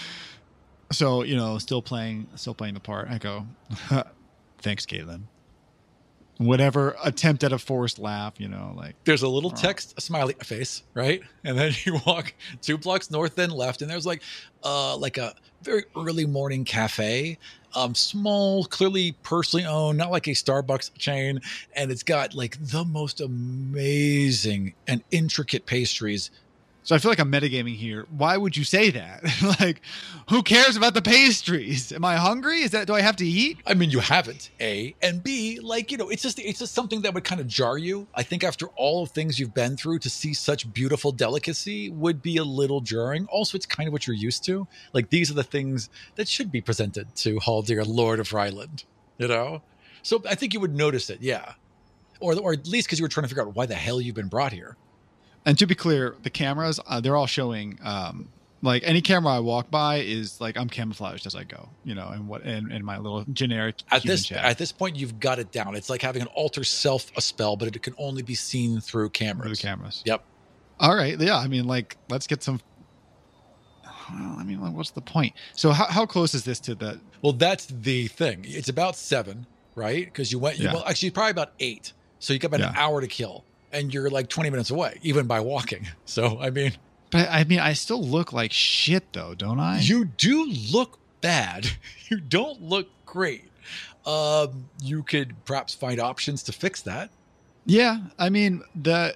So, still playing the part. I go, thanks, Caitlin. Whatever attempt at a forced laugh, like there's a little text, a smiley face, right? And then you walk 2 blocks north, then left, and there's like a very early morning cafe, small, clearly personally owned, not like a Starbucks chain, and it's got like the most amazing and intricate pastries. So I feel like I'm metagaming here. Why would you say that? Like, who cares about the pastries? Am I hungry? Do I have to eat? I mean, you haven't, A, and B, it's just something that would kind of jar you. I think after all of things you've been through, to see such beautiful delicacy would be a little jarring. Also, it's kind of what you're used to. Like, these are the things that should be presented to Haldir, Lord of Ryland, So I think you would notice it, yeah. Or at least because you were trying to figure out why the hell you've been brought here. And to be clear, the cameras, they're all showing, like any camera I walk by is like I'm camouflaged as I go, and my little generic at this point you've got it down. It's like having an alter self a spell, but it can only be seen through cameras. Through the cameras. Yep. All right. Yeah. I mean, like, let's get some. Well, I mean, like, what's the point? So how close is this to the? Well, that's the thing. It's about 7, right? Because well, actually probably about 8. So you got about an hour to kill. And you're like 20 minutes away, even by walking. So, I mean... But, I still look like shit, though, don't I? You do look bad. You don't look great. You could perhaps find options to fix that. Yeah, I mean, I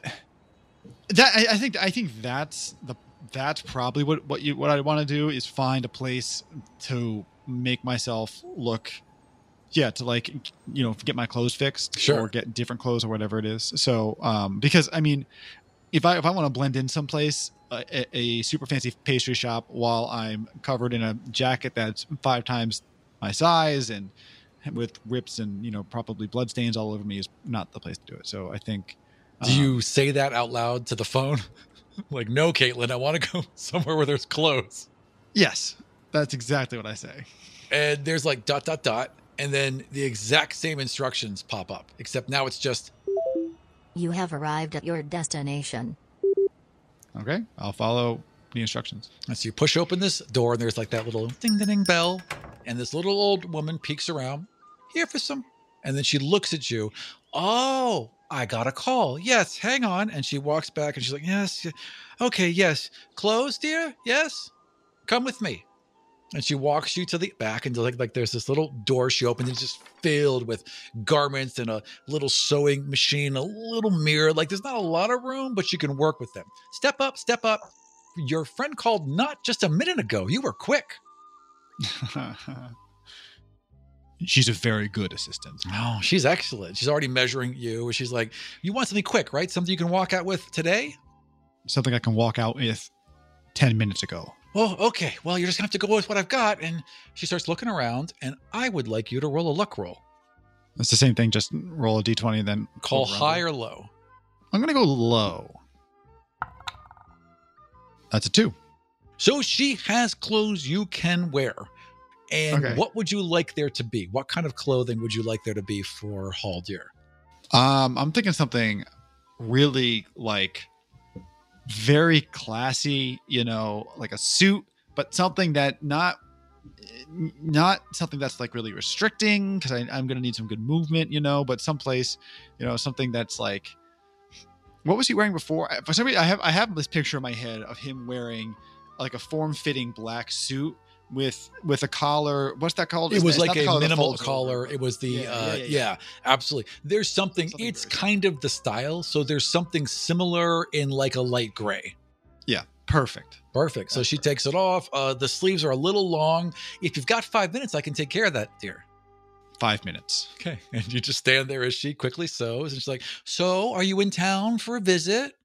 think that's probably what I want to do is find a place to make myself look... Yeah, to like, get my clothes fixed, sure, or get different clothes or whatever it is. So, because I mean, if I want to blend in someplace, a super fancy pastry shop while I'm covered in a jacket that's 5 times my size and with rips and probably blood stains all over me is not the place to do it. So I think. Do you say that out loud to the phone? Like, no, Caitlin, I want to go somewhere where there's clothes. Yes, that's exactly what I say. And there's like ... and then the exact same instructions pop up, except now it's just... You have arrived at your destination. Okay, I'll follow the instructions. And so you push open this door, and there's like that little ding-ding bell, and this little old woman peeks around. Here for some... And then she looks at you. Oh, I got a call. Yes, hang on. And she walks back, and she's like, yes. Okay, yes. Clothes, dear? Yes? Come with me. And she walks you to the back, and like there's this little door she opens. It's just filled with garments and a little sewing machine, a little mirror. Like there's not a lot of room, but you can work with them. Step up, step up. Your friend called not just a minute ago. You were quick. She's a very good assistant. Oh, she's excellent. She's already measuring you. She's like, you want something quick, right? Something you can walk out with today? Something I can walk out with 10 minutes ago. Oh, okay. Well, you're just going to have to go with what I've got. And she starts looking around, and I would like you to roll a luck roll. It's the same thing. Just roll a d20 and then call high or low. I'm going to go low. That's a 2. So she has clothes you can wear. And Okay. What would you like there to be? What kind of clothing would you like there to be for Haldir? I'm thinking something really like very classy, like a suit, but something that not something that's like really restricting, because I'm going to need some good movement, but someplace, something that's like, what was he wearing before? For some reason, I have this picture in my head of him wearing like a form-fitting black suit with a collar. What's that called? It was It's like not the a collar that minimal folds collar. over. It was the, Yeah. absolutely. There's something it's very kind of the style. So there's something similar in like a light gray. Yeah, perfect. Perfect. So she takes it off. The sleeves are a little long. If you've got 5 minutes, I can take care of that, dear. 5 minutes. Okay. And you just stand there as she quickly sews. And she's like, so are you in town for a visit?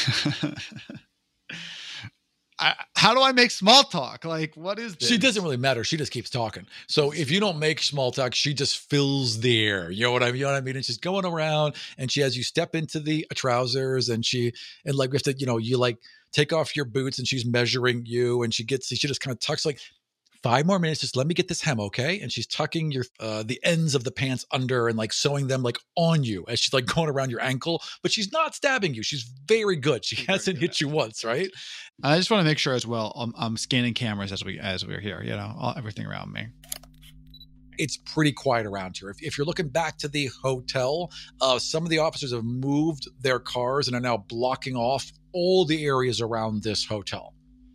How do I make small talk? Like, what is this? She doesn't really matter. She just keeps talking. So if you don't make small talk, she just fills the air. You know what I mean? And she's going around, and she has you step into the trousers, and we have to, you like take off your boots, and she's measuring you, and she just kind of tucks like 5 more minutes. Just let me get this hem. Okay. And she's tucking your, the ends of the pants under and like sewing them like on you as she's like going around your ankle, but she's not stabbing you. She's very good. She hasn't hit you once. Right. I just want to make sure as well. I'm scanning cameras as we're here, everything around me. It's pretty quiet around here. If you're looking back to the hotel, some of the officers have moved their cars and are now blocking off all the areas around this hotel.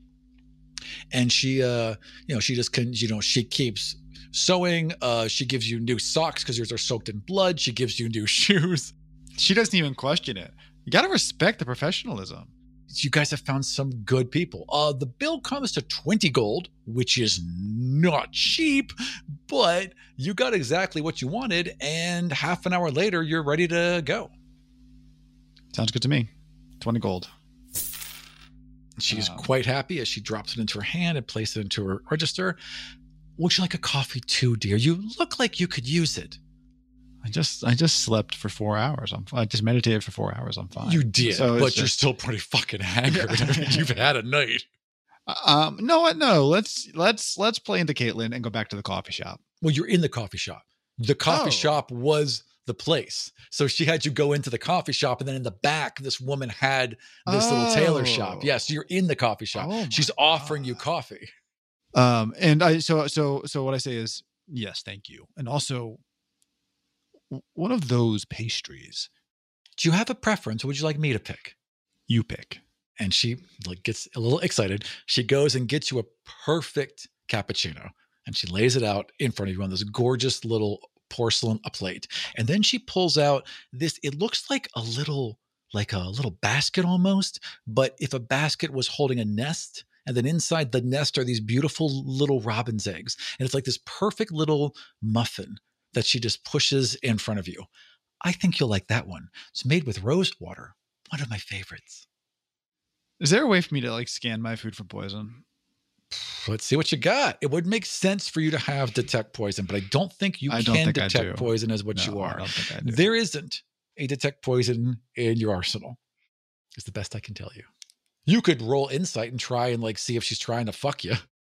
And she, she keeps sewing. She gives you new socks because yours are soaked in blood. She gives you new shoes. She doesn't even question it. You got to respect the professionalism. You guys have found some good people. The bill comes to 20 gold, which is not cheap, but you got exactly what you wanted. And half an hour later, you're ready to go. Sounds good to me. 20 gold. She's quite happy as she drops it into her hand and places it into her register. Would you like a coffee too, dear? You look like you could use it. I just slept for 4 hours. I just meditated for 4 hours. I'm fine. You did, but you're still pretty fucking haggard. You've had a night. No. Let's play into Caitlin and go back to the coffee shop. Well, you're in the coffee shop. The coffee shop was the place. So she had you go into the coffee shop, and then in the back, this woman had this little tailor shop. Yes, you're in the coffee shop. She's offering you coffee. And so what I say is yes, thank you. And also one of those pastries. Do you have a preference, or would you like me to pick? You pick. And she gets a little excited. She goes and gets you a perfect cappuccino, and she lays it out in front of you on this gorgeous little porcelain plate. And then she pulls out this, it looks like a little basket almost, but if a basket was holding a nest, and then inside the nest are these beautiful little robin's eggs. And it's like this perfect little muffin that she just pushes in front of you. I think you'll like that one. It's made with rose water. One of my favorites. Is there a way for me to scan my food for poison? Let's see what you got. It would make sense for you to have detect poison, but I don't think you can detect poison as what you are. I don't think I do. There isn't a detect poison in your arsenal. It's the best I can tell you. You could roll insight and try and see if she's trying to fuck you.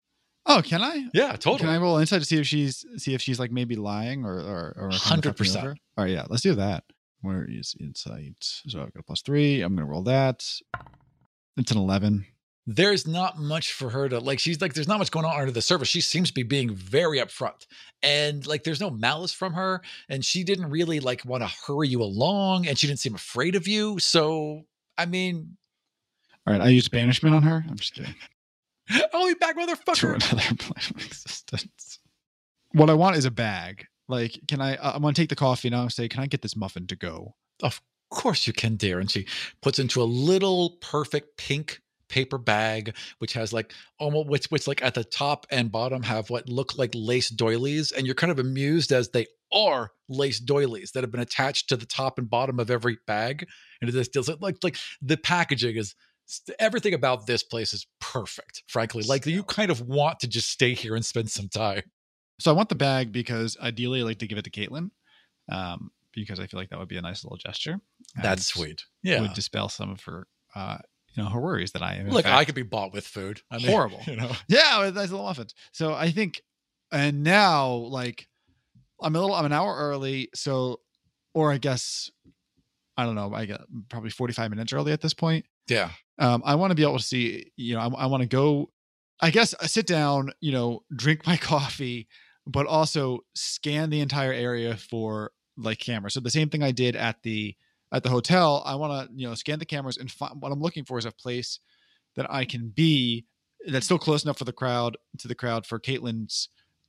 Oh, can I? Yeah, Can totally. I roll insight to see if she's like maybe lying or 100%. All right, yeah, let's do that. Where is insight? So I've got a +3. I'm gonna roll that. It's an 11. There's not much for her to like. She's like, there's not much going on under the surface. She seems to be being very upfront, and like, there's no malice from her. And she didn't really like want to hurry you along, and she didn't seem afraid of you. So, I mean, All right, I used banishment on her. I'm just kidding. I'll be back, To motherfucker. another plane of existence. What I want is a bag. Like, can I? I'm gonna take the coffee now and say, can I get this muffin to go? Of course you can, dear. And she puts into a little perfect pink paper bag, which has like almost which like at the top and bottom have what look like lace doilies, and you're kind of amused as they are lace doilies that have been attached to the top and bottom of every bag. And it just like the packaging is everything about this place is perfect. Frankly, like you kind of want to just stay here and spend some time. So I want the bag because ideally I like to give it to Caitlin, because I feel like that would be a nice little gesture. That's and sweet. Yeah. would dispel some of her, her worries that I am. Look, I could be bought with food. I mean, horrible. You know. Yeah, with nice little muffins. So I think, and now like I'm an hour early. So, or I guess, I don't know. I get probably 45 minutes early at this point. Yeah. I want to be able to see, I want to go, I guess, sit down, drink my coffee, but also scan the entire area for like cameras. So the same thing I did at the hotel, I want to, scan the cameras and find what I'm looking for is a place that I can be that's still close enough for the crowd for Caitlin's,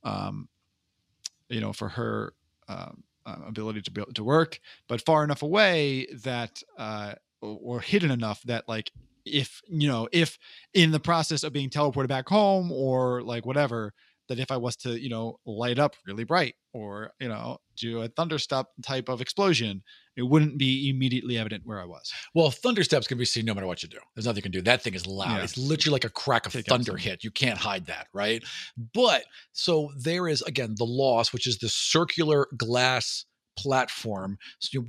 for her ability to work, but far enough away that, or hidden enough that like, if in the process of being teleported back home or like whatever, that if I was to, light up really bright or, do a thunderstep type of explosion, it wouldn't be immediately evident where I was. Well, thundersteps can be seen no matter what you do. There's nothing you can do. That thing is loud. Yeah. It's literally like a crack of Take out thunder something. hit. You can't hide that, right? But so there is, again, the Lost, which is the circular glass platform,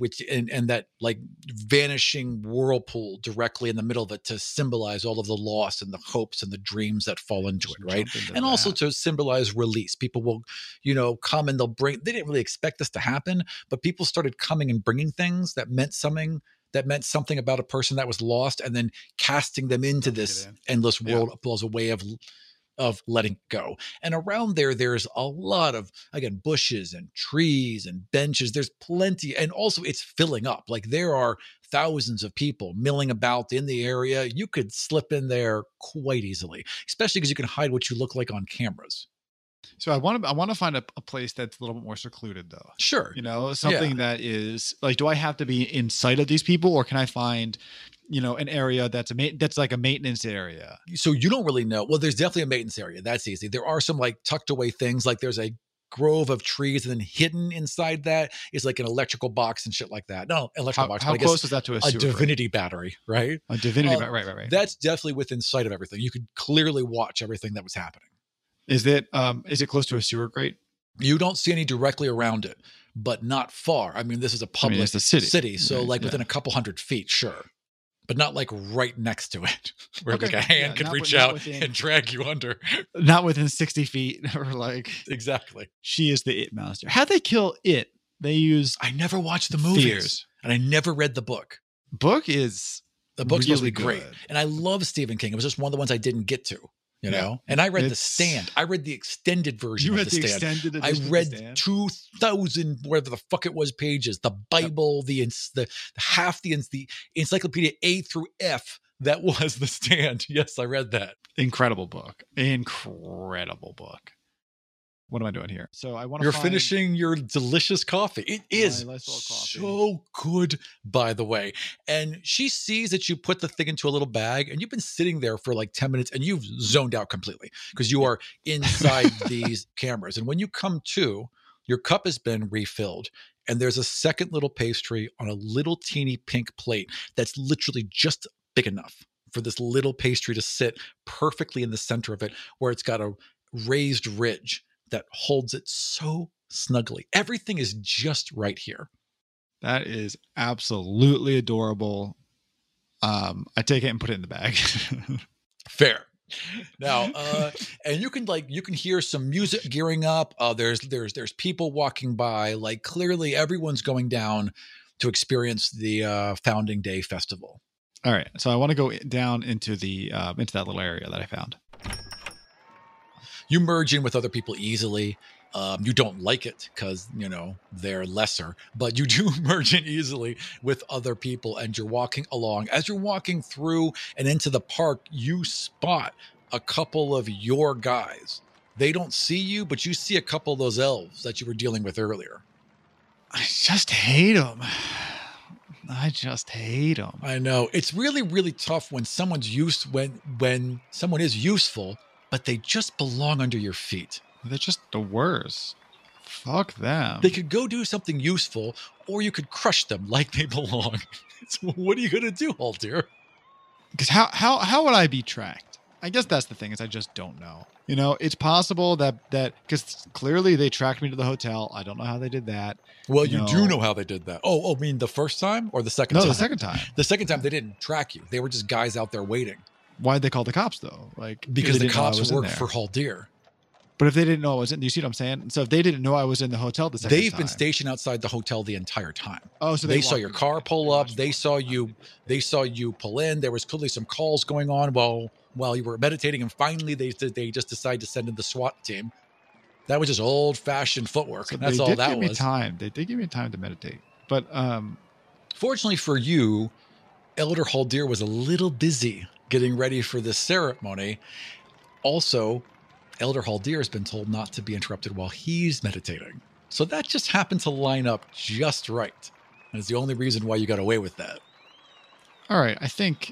and that like vanishing whirlpool directly in the middle of it to symbolize all of the loss and the hopes and the dreams that fall into it, right? And also to symbolize release. People will, come and they didn't really expect this to happen, but people started coming and bringing things that meant something about a person that was lost, and then casting them into this endless world as a way of letting go. And around there's a lot of, again, bushes and trees and benches. There's plenty. And also it's filling up. Like there are thousands of people milling about in the area. You could slip in there quite easily, especially because you can hide what you look like on cameras. So I want to find a place that's a little bit more secluded though. Sure. Something that is like, do I have to be in sight of these people, or can I find, an area that's like a maintenance area? So you don't really know. Well, there's definitely a maintenance area. That's easy. There are some like tucked away things. Like there's a grove of trees, and then hidden inside that is like an electrical box and shit like that. No, electrical box. How close is that to a divinity battery, right? A divinity battery, right. That's definitely within sight of everything. You could clearly watch everything that was happening. Is it close to a sewer grate? You don't see any directly around it, but not far. I mean, this is a public it's a city. So like within a couple hundred feet, sure. But not like right next to it, where like a hand could reach out and drag you under. Not within 60 feet or like. Exactly. She is the It monster. How'd they kill It? They used. I never watched the movies. And I never read the book. The book's really supposed to be great. Good. And I love Stephen King. It was just one of the ones I didn't get to. And I read The Stand. I read the extended version of The Stand. I read 2,000 whatever the fuck it was pages. The Bible, the encyclopedia A through F. That was The Stand. Yes, I read that. Incredible book. What am I doing here? So I want to. You're finishing your delicious coffee. It is so good, by the way. And she sees that you put the thing into a little bag, and you've been sitting there for like 10 minutes, and you've zoned out completely because you are inside these cameras. And when you come to, your cup has been refilled, and there's a second little pastry on a little teeny pink plate that's literally just big enough for this little pastry to sit perfectly in the center of it, where it's got a raised ridge that holds it so snugly. Everything is just right here. That is absolutely adorable. I take it and put it in the bag. Fair. Now, and you can hear some music gearing up. There's people walking by. Like clearly, everyone's going down to experience the Founding Day Festival. All right, so I want to go down into that little area that I found. You merge in with other people easily. You don't like it because, they're lesser, but you do merge in easily with other people, and you're walking along. As you're walking through and into the park, you spot a couple of your guys. They don't see you, but you see a couple of those elves that you were dealing with earlier. I just hate them. I know. It's really, really tough when someone's when someone is useful, but they just belong under your feet. They're just the worst. Fuck them. They could go do something useful, or you could crush them like they belong. So what are you going to do, Haldir? Because how would I be tracked? I guess that's the thing, is I just don't know. It's possible that because clearly they tracked me to the hotel. I don't know how they did that. Well, you do know how they did that. Oh, I mean the first time or the second time? No, the second time. The second time they didn't track you. They were just guys out there waiting. Why'd they call the cops though? Because the cops work for Haldir. But if they didn't know I was in, do you see what I'm saying? So if they didn't know I was in the hotel the second time. They've been stationed outside the hotel the entire time. Oh, so they saw your car pull up. They saw you pull in. There was clearly some calls going on while you were meditating, and finally they just decided to send in the SWAT team. That was just old-fashioned footwork. So that's all that was. They did give me time to meditate. But fortunately for you, Elder Haldir was a little busy getting ready for this ceremony. Also, Elder Haldir has been told not to be interrupted while he's meditating. So that just happened to line up just right. And it's the only reason why you got away with that. All right. I think...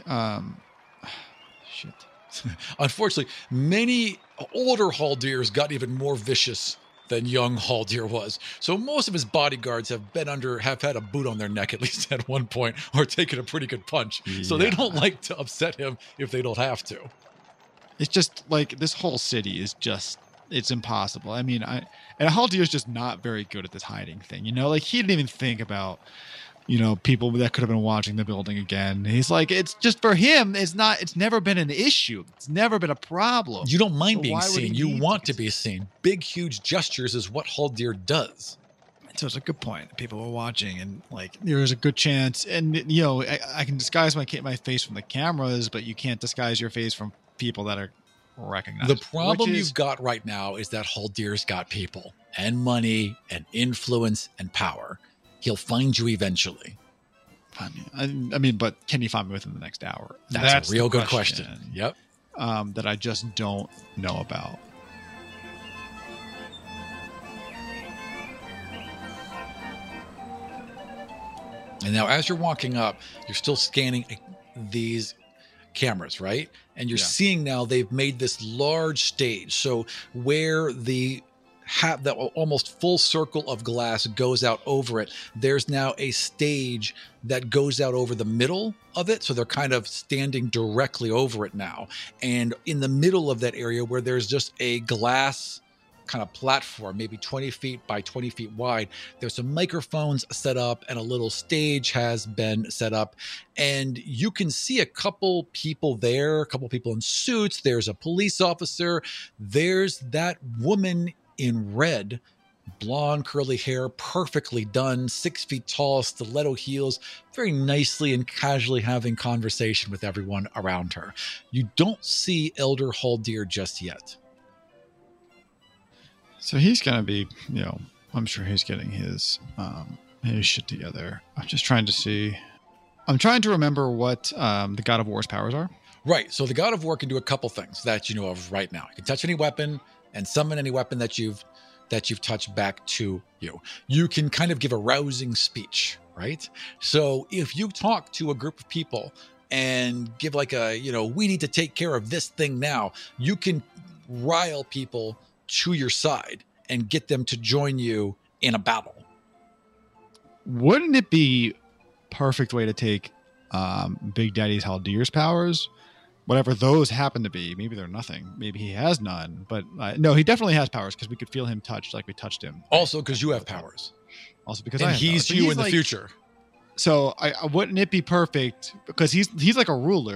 shit. Unfortunately, many older Haldirs got even more vicious than young Haldir was. So most of his bodyguards have had a boot on their neck at least at one point, or taken a pretty good punch. Yeah. So they don't like to upset him if they don't have to. It's just like this whole city is it's impossible. I mean, and Haldir is just not very good at this hiding thing. He didn't even think about, people that could have been watching the building again. He's like, it's just for him. It's never been an issue. It's never been a problem. You don't mind being seen. You want to be seen. Big, huge gestures is what Haldir does. So it's a good point. People were watching, and there is a good chance. And I can disguise my face from the cameras, but you can't disguise your face from people that are recognized. The problem you've got right now is that Haldir's got people and money and influence and power. He'll find you eventually. I mean, but can he find me within the next hour? That's a real good question. Yep. That I just don't know about. And now as you're walking up, you're still scanning these cameras, right? And you're seeing now they've made this large stage. So where the that almost full circle of glass goes out over it, there's now a stage that goes out over the middle of it. So they're kind of standing directly over it now. And in the middle of that area where there's just a glass kind of platform, maybe 20 feet by 20 feet wide, there's some microphones set up and a little stage has been set up, and you can see a couple people there, a couple people in suits. There's a police officer. There's that woman in red, blonde curly hair, perfectly done, 6 feet tall, stiletto heels, very nicely and casually having conversation with everyone around her. You don't see Elder Haldir just yet. So he's going to be, I'm sure he's getting his shit together. I'm just trying to see. I'm trying to remember what the God of War's powers are. Right. So the God of War can do a couple things that you know of right now. You can touch any weapon and summon any weapon that you've touched back to you. You can kind of give a rousing speech, right? So if you talk to a group of people and give we need to take care of this thing now, you can rile people to your side and get them to join you in a battle. Wouldn't it be perfect way to take Big Daddy's Haldir's powers, whatever those happen to be? Maybe they're nothing. Maybe he has none. But no, he definitely has powers because we could feel him touched like we touched him. Also because you have powers. Also because and he's you in the future. So wouldn't it be perfect because he's like a ruler,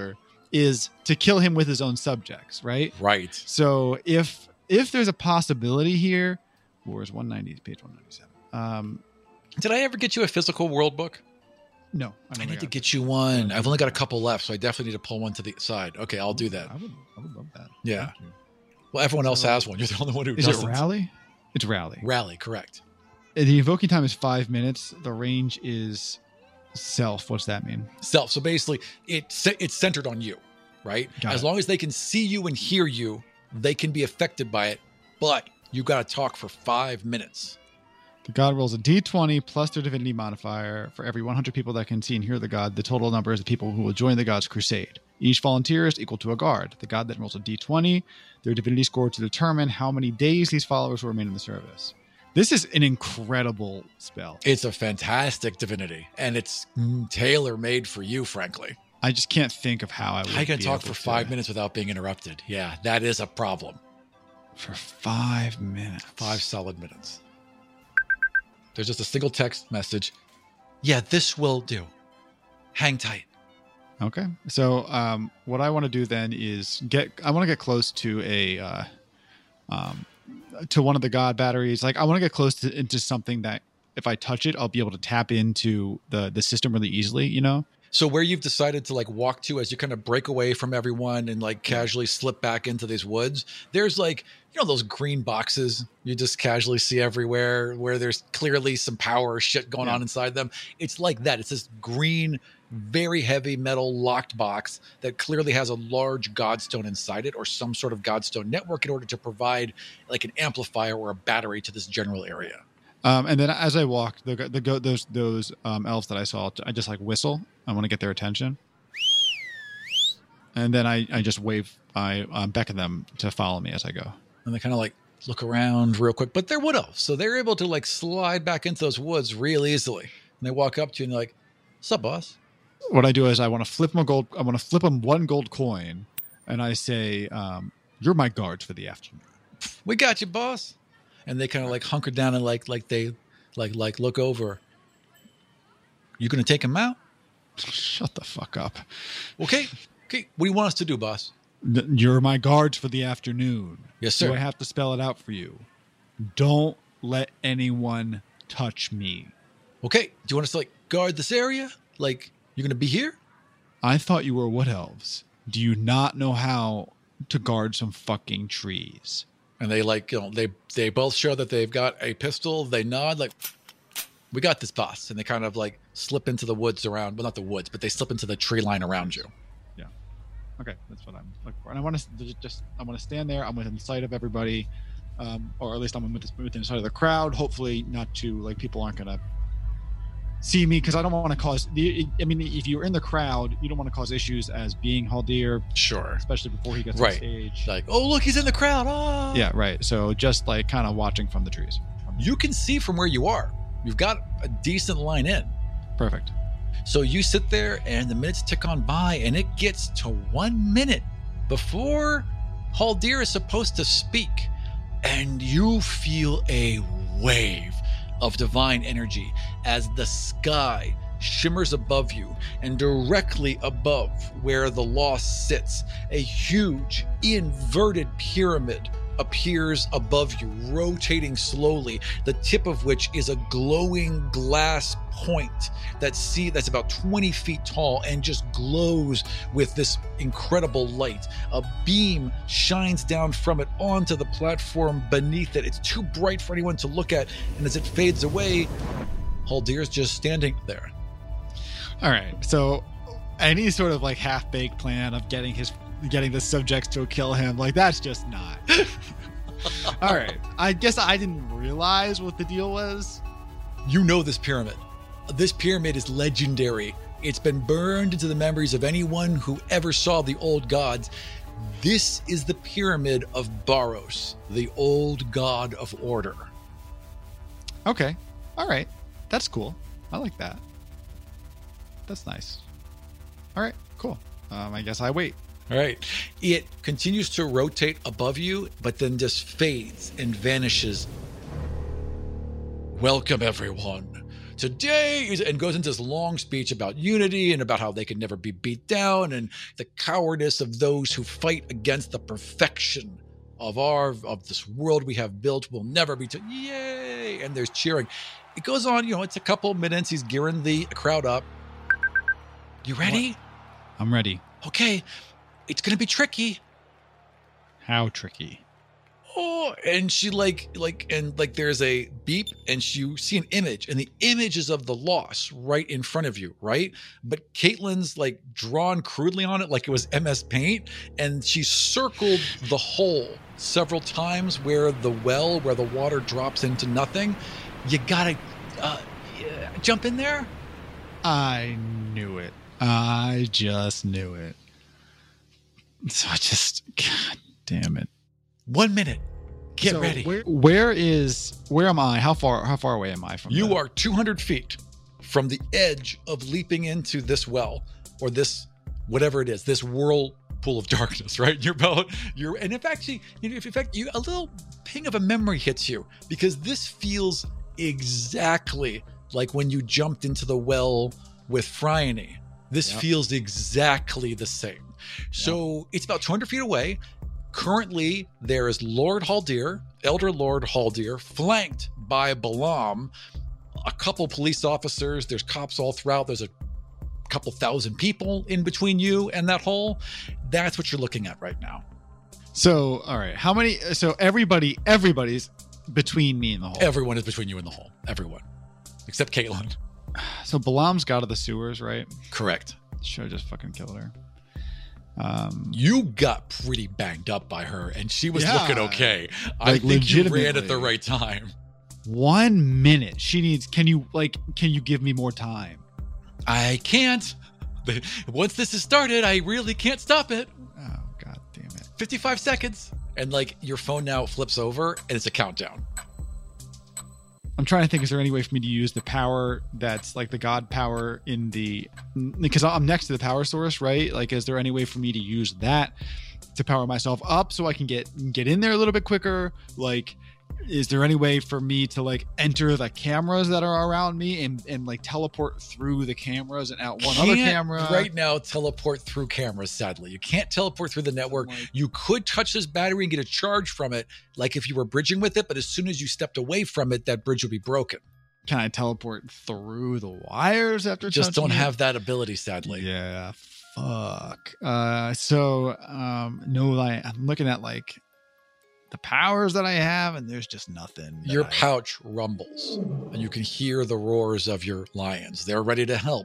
is to kill him with his own subjects, right? Right. So if there's a possibility here, Wars 190, page 197. Did I ever get you a physical world book? No, I need to get you one. I've only got a couple left, so I definitely need to pull one to the side. Okay, I'll do that. I would love that. Yeah. Thank you. Well, everyone else has one. You're the only one who Is doesn't. it Rally? It's Rally. Rally, correct. The invoking time is 5 minutes. The range is self. What's that mean? Self. So basically, it's centered on you, right? As long as they can see you and hear you, they can be affected by it. But you got to talk for 5 minutes. The god rolls a d20 plus their divinity modifier. For every 100 people that can see and hear the god, the total number is the people who will join the god's crusade. Each volunteer is equal to a guard. The god then rolls a d20, their divinity score, to determine how many days these followers will remain in the service. This is an incredible spell. It's a fantastic divinity, and it's tailor-made for you, frankly. I just can't think of how I would I can be talk able for 5 minutes without being interrupted. Yeah, that is a problem. For 5 minutes. 5 solid minutes. There's just a single text message. Yeah, this will do. Hang tight. Okay. So what I want to do then is I want to get close to to one of the god batteries. Like I want to get close into something that if I touch it, I'll be able to tap into the system really easily, you know? So where you've decided to like walk to as you kind of break away from everyone and like casually slip back into these woods, there's like, you know, those green boxes you just casually see everywhere where there's clearly some power shit going on inside them. It's like that. It's this green, very heavy metal locked box that clearly has a large godstone inside it or some sort of godstone network in order to provide like an amplifier or a battery to this general area. And then as I walk, those elves that I saw, I just like whistle. I want to get their attention. And then I just wave, I beckon them to follow me as I go. And they kind of like look around real quick, but they're wood elves. So they're able to like slide back into those woods real easily. And they walk up to you and they're like, "What's up, boss?" What I do is I want to flip them one gold coin. And I say, "You're my guards for the afternoon." "We got you, boss." And they kind of like hunker down and like they look over. "You going to take him out?" Shut the fuck up. Okay. What do you want us to do, boss? "You're my guards for the afternoon." "Yes, sir." Do I have to spell it out for you? "Don't let anyone touch me." "Okay. Do you want us to like guard this area? Like you're going to be here?" "I thought you were wood elves. Do you not know how to guard some fucking trees?" And they like, you know, they both show that they've got a pistol. They nod like, "We got this, boss." And they kind of like slip into the woods around, well, not the woods, but they slip into the tree line around you. Yeah. Okay. That's what I'm looking for. And I want to stand there. I'm within sight of everybody. Or at least I'm within sight of the crowd. Hopefully not too, like people aren't going to see me because I don't want to cause, I mean, if you're in the crowd, you don't want to cause issues as being Haldir. Sure. Especially before he gets on stage. Like, "Oh, look, he's in the crowd." Oh. Yeah, right. So just like kind of watching from the trees. You can see from where you are. You've got a decent line in. Perfect. So you sit there and the minutes tick on by and it gets to 1 minute before Haldir is supposed to speak. And you feel a wave of divine energy as the sky shimmers above you, and directly above where the lost sits, a huge inverted pyramid appears above you, rotating slowly, the tip of which is a glowing glass point that's about 20 feet tall and just glows with this incredible light. A beam shines down from it onto the platform beneath it. It's too bright for anyone to look at, and as it fades away, Haldir's just standing there. All right. So any sort of like half-baked plan of getting the subjects to kill him, like that's just not. All right. I guess I didn't realize what the deal was. You know this pyramid. This pyramid is legendary. It's been burned into the memories of anyone who ever saw the old gods. This is the pyramid of Baros, the old god of order. Okay. All right. That's cool. I like that. That's nice. All right. Cool. I guess I wait. All right. It continues to rotate above you, but then just fades and vanishes. Welcome, everyone, today is, and goes into this long speech about unity and about how they can never be beat down and the cowardice of those who fight against the perfection of this world we have built will never be yay. And there's cheering. It goes on, it's a couple minutes. He's gearing the crowd up. You ready? What? I'm ready. Okay. It's going to be tricky. How tricky? Oh, and she there's a beep and you see an image and the image is of the loss right in front of you, right? But Caitlyn's drawn crudely on it like it was MS Paint, and she circled the hole several times where the water drops into nothing. You gotta jump in there. I knew it. I just knew it. So God damn it. 1 minute. Get ready. Where am I? How far away am I from you? Are 200 feet from the edge of leaping into this well or this, whatever it is, this whirlpool of darkness, right? And if actually, a little ping of a memory hits you because this feels exactly like when you jumped into the well with Phryane. This feels exactly the same. So it's about 200 feet away. Currently, there is Lord Haldir, Elder Lord Haldir, flanked by Balaam, a couple police officers. There's cops all throughout. There's a couple thousand people in between you and that hole. That's what you're looking at right now. So, all right. How many? So everybody's between me and the hole. Everyone is between you and the hole. Everyone. Except Caitlyn. So Balaam's got to the sewers, right? Correct. Should have just fucking killed her. You got pretty banged up by her and she was looking okay. I think you ran at the right time. 1 minute. Can you give me more time? I can't. Once this is started, I really can't stop it. Oh, God damn it. 55 seconds. And your phone now flips over and it's a countdown. I'm trying to think, is there any way for me to use the power that's the God power because I'm next to the power source, right? Is there any way for me to use that to power myself up so I can get in there a little bit quicker? Is there any way for me to enter the cameras that are around me and teleport through the cameras and out one other camera? Right now, teleport through cameras, sadly. You can't teleport through the network. You could touch this battery and get a charge from it, if you were bridging with it, but as soon as you stepped away from it, that bridge would be broken. Can I teleport through the wires after just don't have that ability, sadly. Yeah, fuck. No, I'm looking at the powers that I have, and there's just nothing. Your pouch rumbles, and you can hear the roars of your lions. They're ready to help.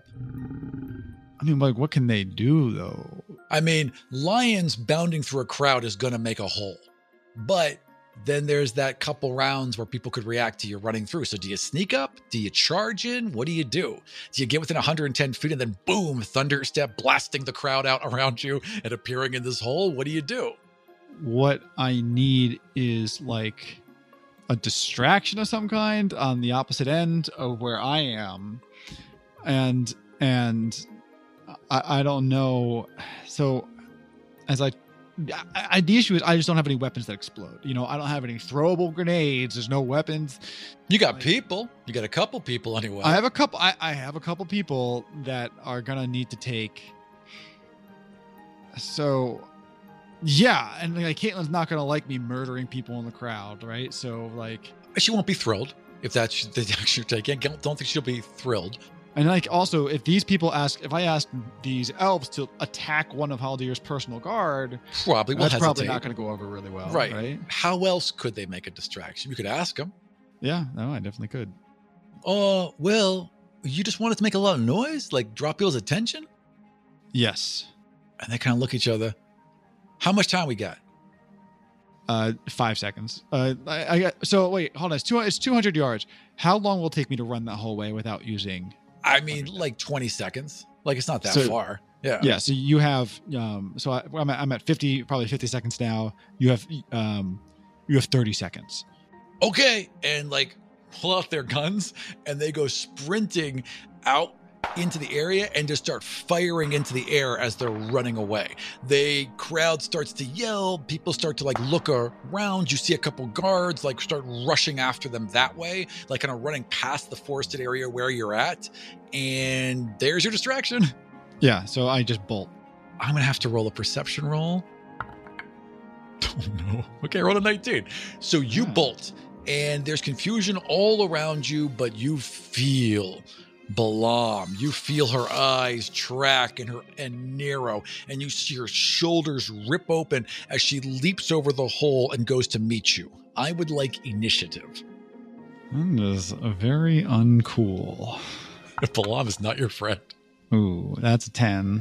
I mean, what can they do, though? I mean, lions bounding through a crowd is going to make a hole. But then there's that couple rounds where people could react to you running through. So do you sneak up? Do you charge in? What do you do? Do you get within 110 feet and then boom, thunder step, blasting the crowd out around you and appearing in this hole? What do you do? What I need is a distraction of some kind on the opposite end of where I am. And I don't know. So the issue is I just don't have any weapons that explode. I don't have any throwable grenades. There's no weapons. You got people. You got a couple people anyway. I have a couple. I have a couple people that are going to need to take. So... yeah, and Caitlyn's not gonna like me murdering people in the crowd, right? So she won't be thrilled if that's the action you're taking. I don't think she'll be thrilled. And also, if I ask these elves to attack one of Haldir's personal guard, probably not going to go over really well, right? How else could they make a distraction? You could ask them. Yeah, no, I definitely could. Well, you just wanted to make a lot of noise, draw people's attention. Yes. And they kind of look at each other. How much time we got? 5 seconds. So wait, hold on. It's 200 yards. How long will it take me to run that whole way without using? I mean, 20 seconds. It's not that far. Yeah. Yeah. So you have, I'm at 50, probably 50 seconds now. You have 30 seconds. Okay. And pull out their guns and they go sprinting out into the area and just start firing into the air as they're running away. The crowd starts to yell. People start to like look around. You see a couple guards like start rushing after them that way, like kind of running past the forested area where you're at. And there's your distraction. Yeah, so I just bolt. I'm going to have to roll a perception roll. Oh no. Okay, roll a 19. So you bolt and there's confusion all around you, but you feel Balaam. You feel her eyes track and narrow, and you see her shoulders rip open as she leaps over the hole and goes to meet you. I would like initiative. That is very uncool. Balaam is not your friend. Ooh, that's a 10.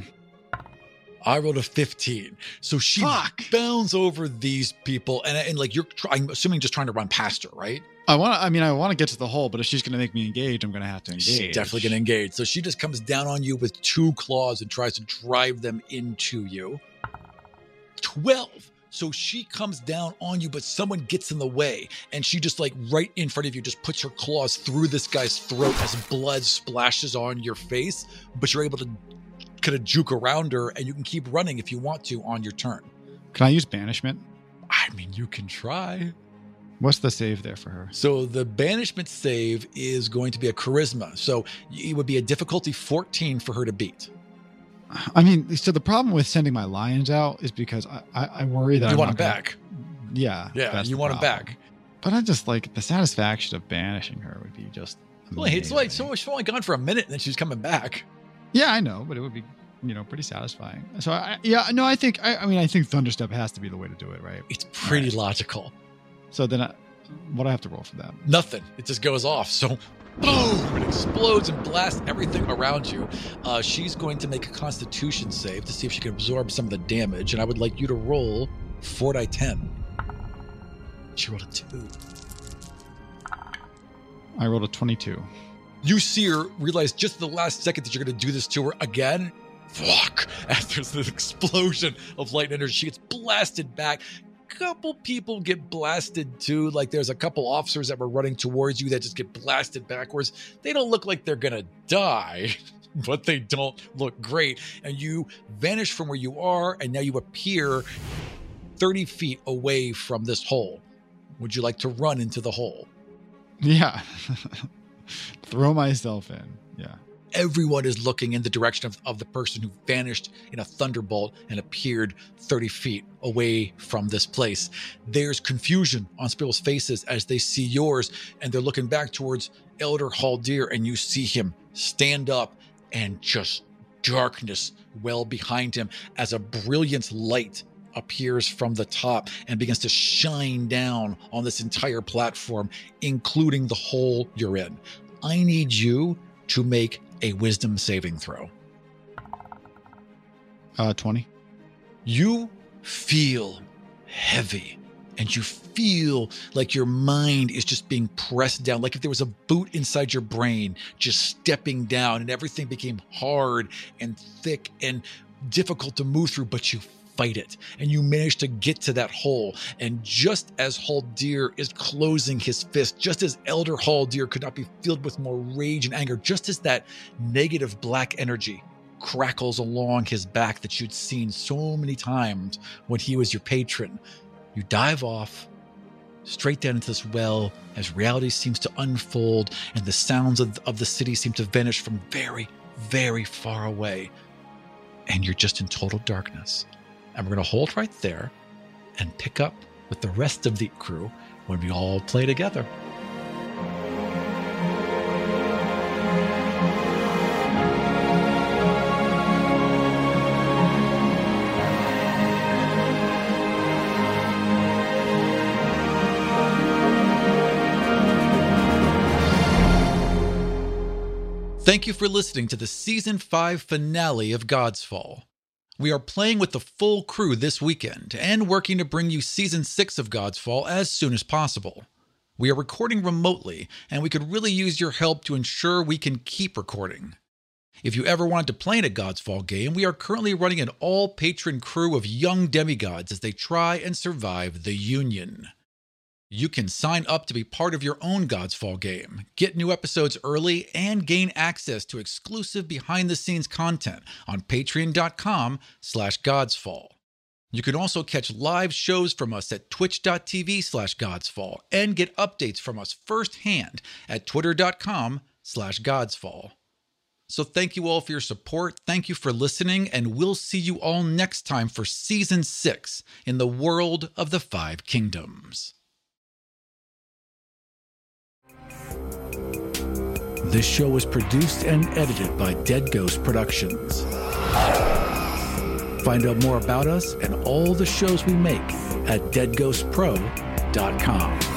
I rolled a 15. So she bounds over these people, and like I'm assuming just trying to run past her, right? I want to get to the hole, but if she's going to make me engage, I'm going to have to engage. She's definitely going to engage. So she just comes down on you with 2 claws and tries to drive them into you. 12. So she comes down on you, but someone gets in the way, and she just like right in front of you just puts her claws through this guy's throat as blood splashes on your face, but you're able to kind of juke around her, and you can keep running if you want to on your turn. Can I use banishment? I mean, you can try. What's the save there for her? So the banishment save is going to be a charisma. So it would be a difficulty 14 for her to beat. I mean, so the problem with sending my lions out is because I worry that you want them back. Yeah. Yeah, you want them back. But I just like the satisfaction of banishing her would be just amazing. It's like she's only gone for a minute and then she's coming back. Yeah, I know, but it would be, pretty satisfying. So I think Thunderstep has to be the way to do it, right? It's pretty logical. So then what do I have to roll for that? Nothing. It just goes off. So boom, it explodes and blasts everything around you. She's going to make a Constitution save to see if she can absorb some of the damage. And I would like you to roll 4d10. She rolled a 2. I rolled a 22. You see her realize just the last second that you're going to do this to her again. Fuck! As there's this explosion of light energy, she gets blasted back. Couple people get blasted too. Like there's a couple officers that were running towards you that just get blasted backwards. They don't look like they're gonna die, but they don't look great. And you vanish from where you are, and now you appear 30 feet away from this hole. Would you like to run into the hole? Yeah. Throw myself in. Yeah. Everyone is looking in the direction of the person who vanished in a thunderbolt and appeared 30 feet away from this place. There's confusion on people's faces as they see yours, and they're looking back towards Elder Haldir, and you see him stand up and just darkness well behind him as a brilliant light appears from the top and begins to shine down on this entire platform, including the hole you're in. I need you to make a wisdom saving throw. 20. You feel heavy, and you feel like your mind is just being pressed down, like if there was a boot inside your brain just stepping down, and everything became hard and thick and difficult to move through, but you fight it, and you manage to get to that hole. And just as Haldir is closing his fist, just as Elder Haldir could not be filled with more rage and anger, just as that negative black energy crackles along his back that you'd seen so many times when he was your patron, you dive off straight down into this well as reality seems to unfold and the sounds of the city seem to vanish from very, very far away, and you're just in total darkness. And we're going to hold right there and pick up with the rest of the crew when we all play together. Thank you for listening to the Season 5 finale of God's Fall. We are playing with the full crew this weekend and working to bring you Season 6 of God's Fall as soon as possible. We are recording remotely, and we could really use your help to ensure we can keep recording. If you ever wanted to play in a God's Fall game, we are currently running an all-patron crew of young demigods as they try and survive the Union. You can sign up to be part of your own God's Fall game, get new episodes early, and gain access to exclusive behind-the-scenes content on patreon.com/godsfall. You can also catch live shows from us at twitch.tv/godsfall and get updates from us firsthand at twitter.com/godsfall. So thank you all for your support, thank you for listening, and we'll see you all next time for Season 6 in the World of the Five Kingdoms. This show was produced and edited by Dead Ghost Productions. Find out more about us and all the shows we make at deadghostpro.com.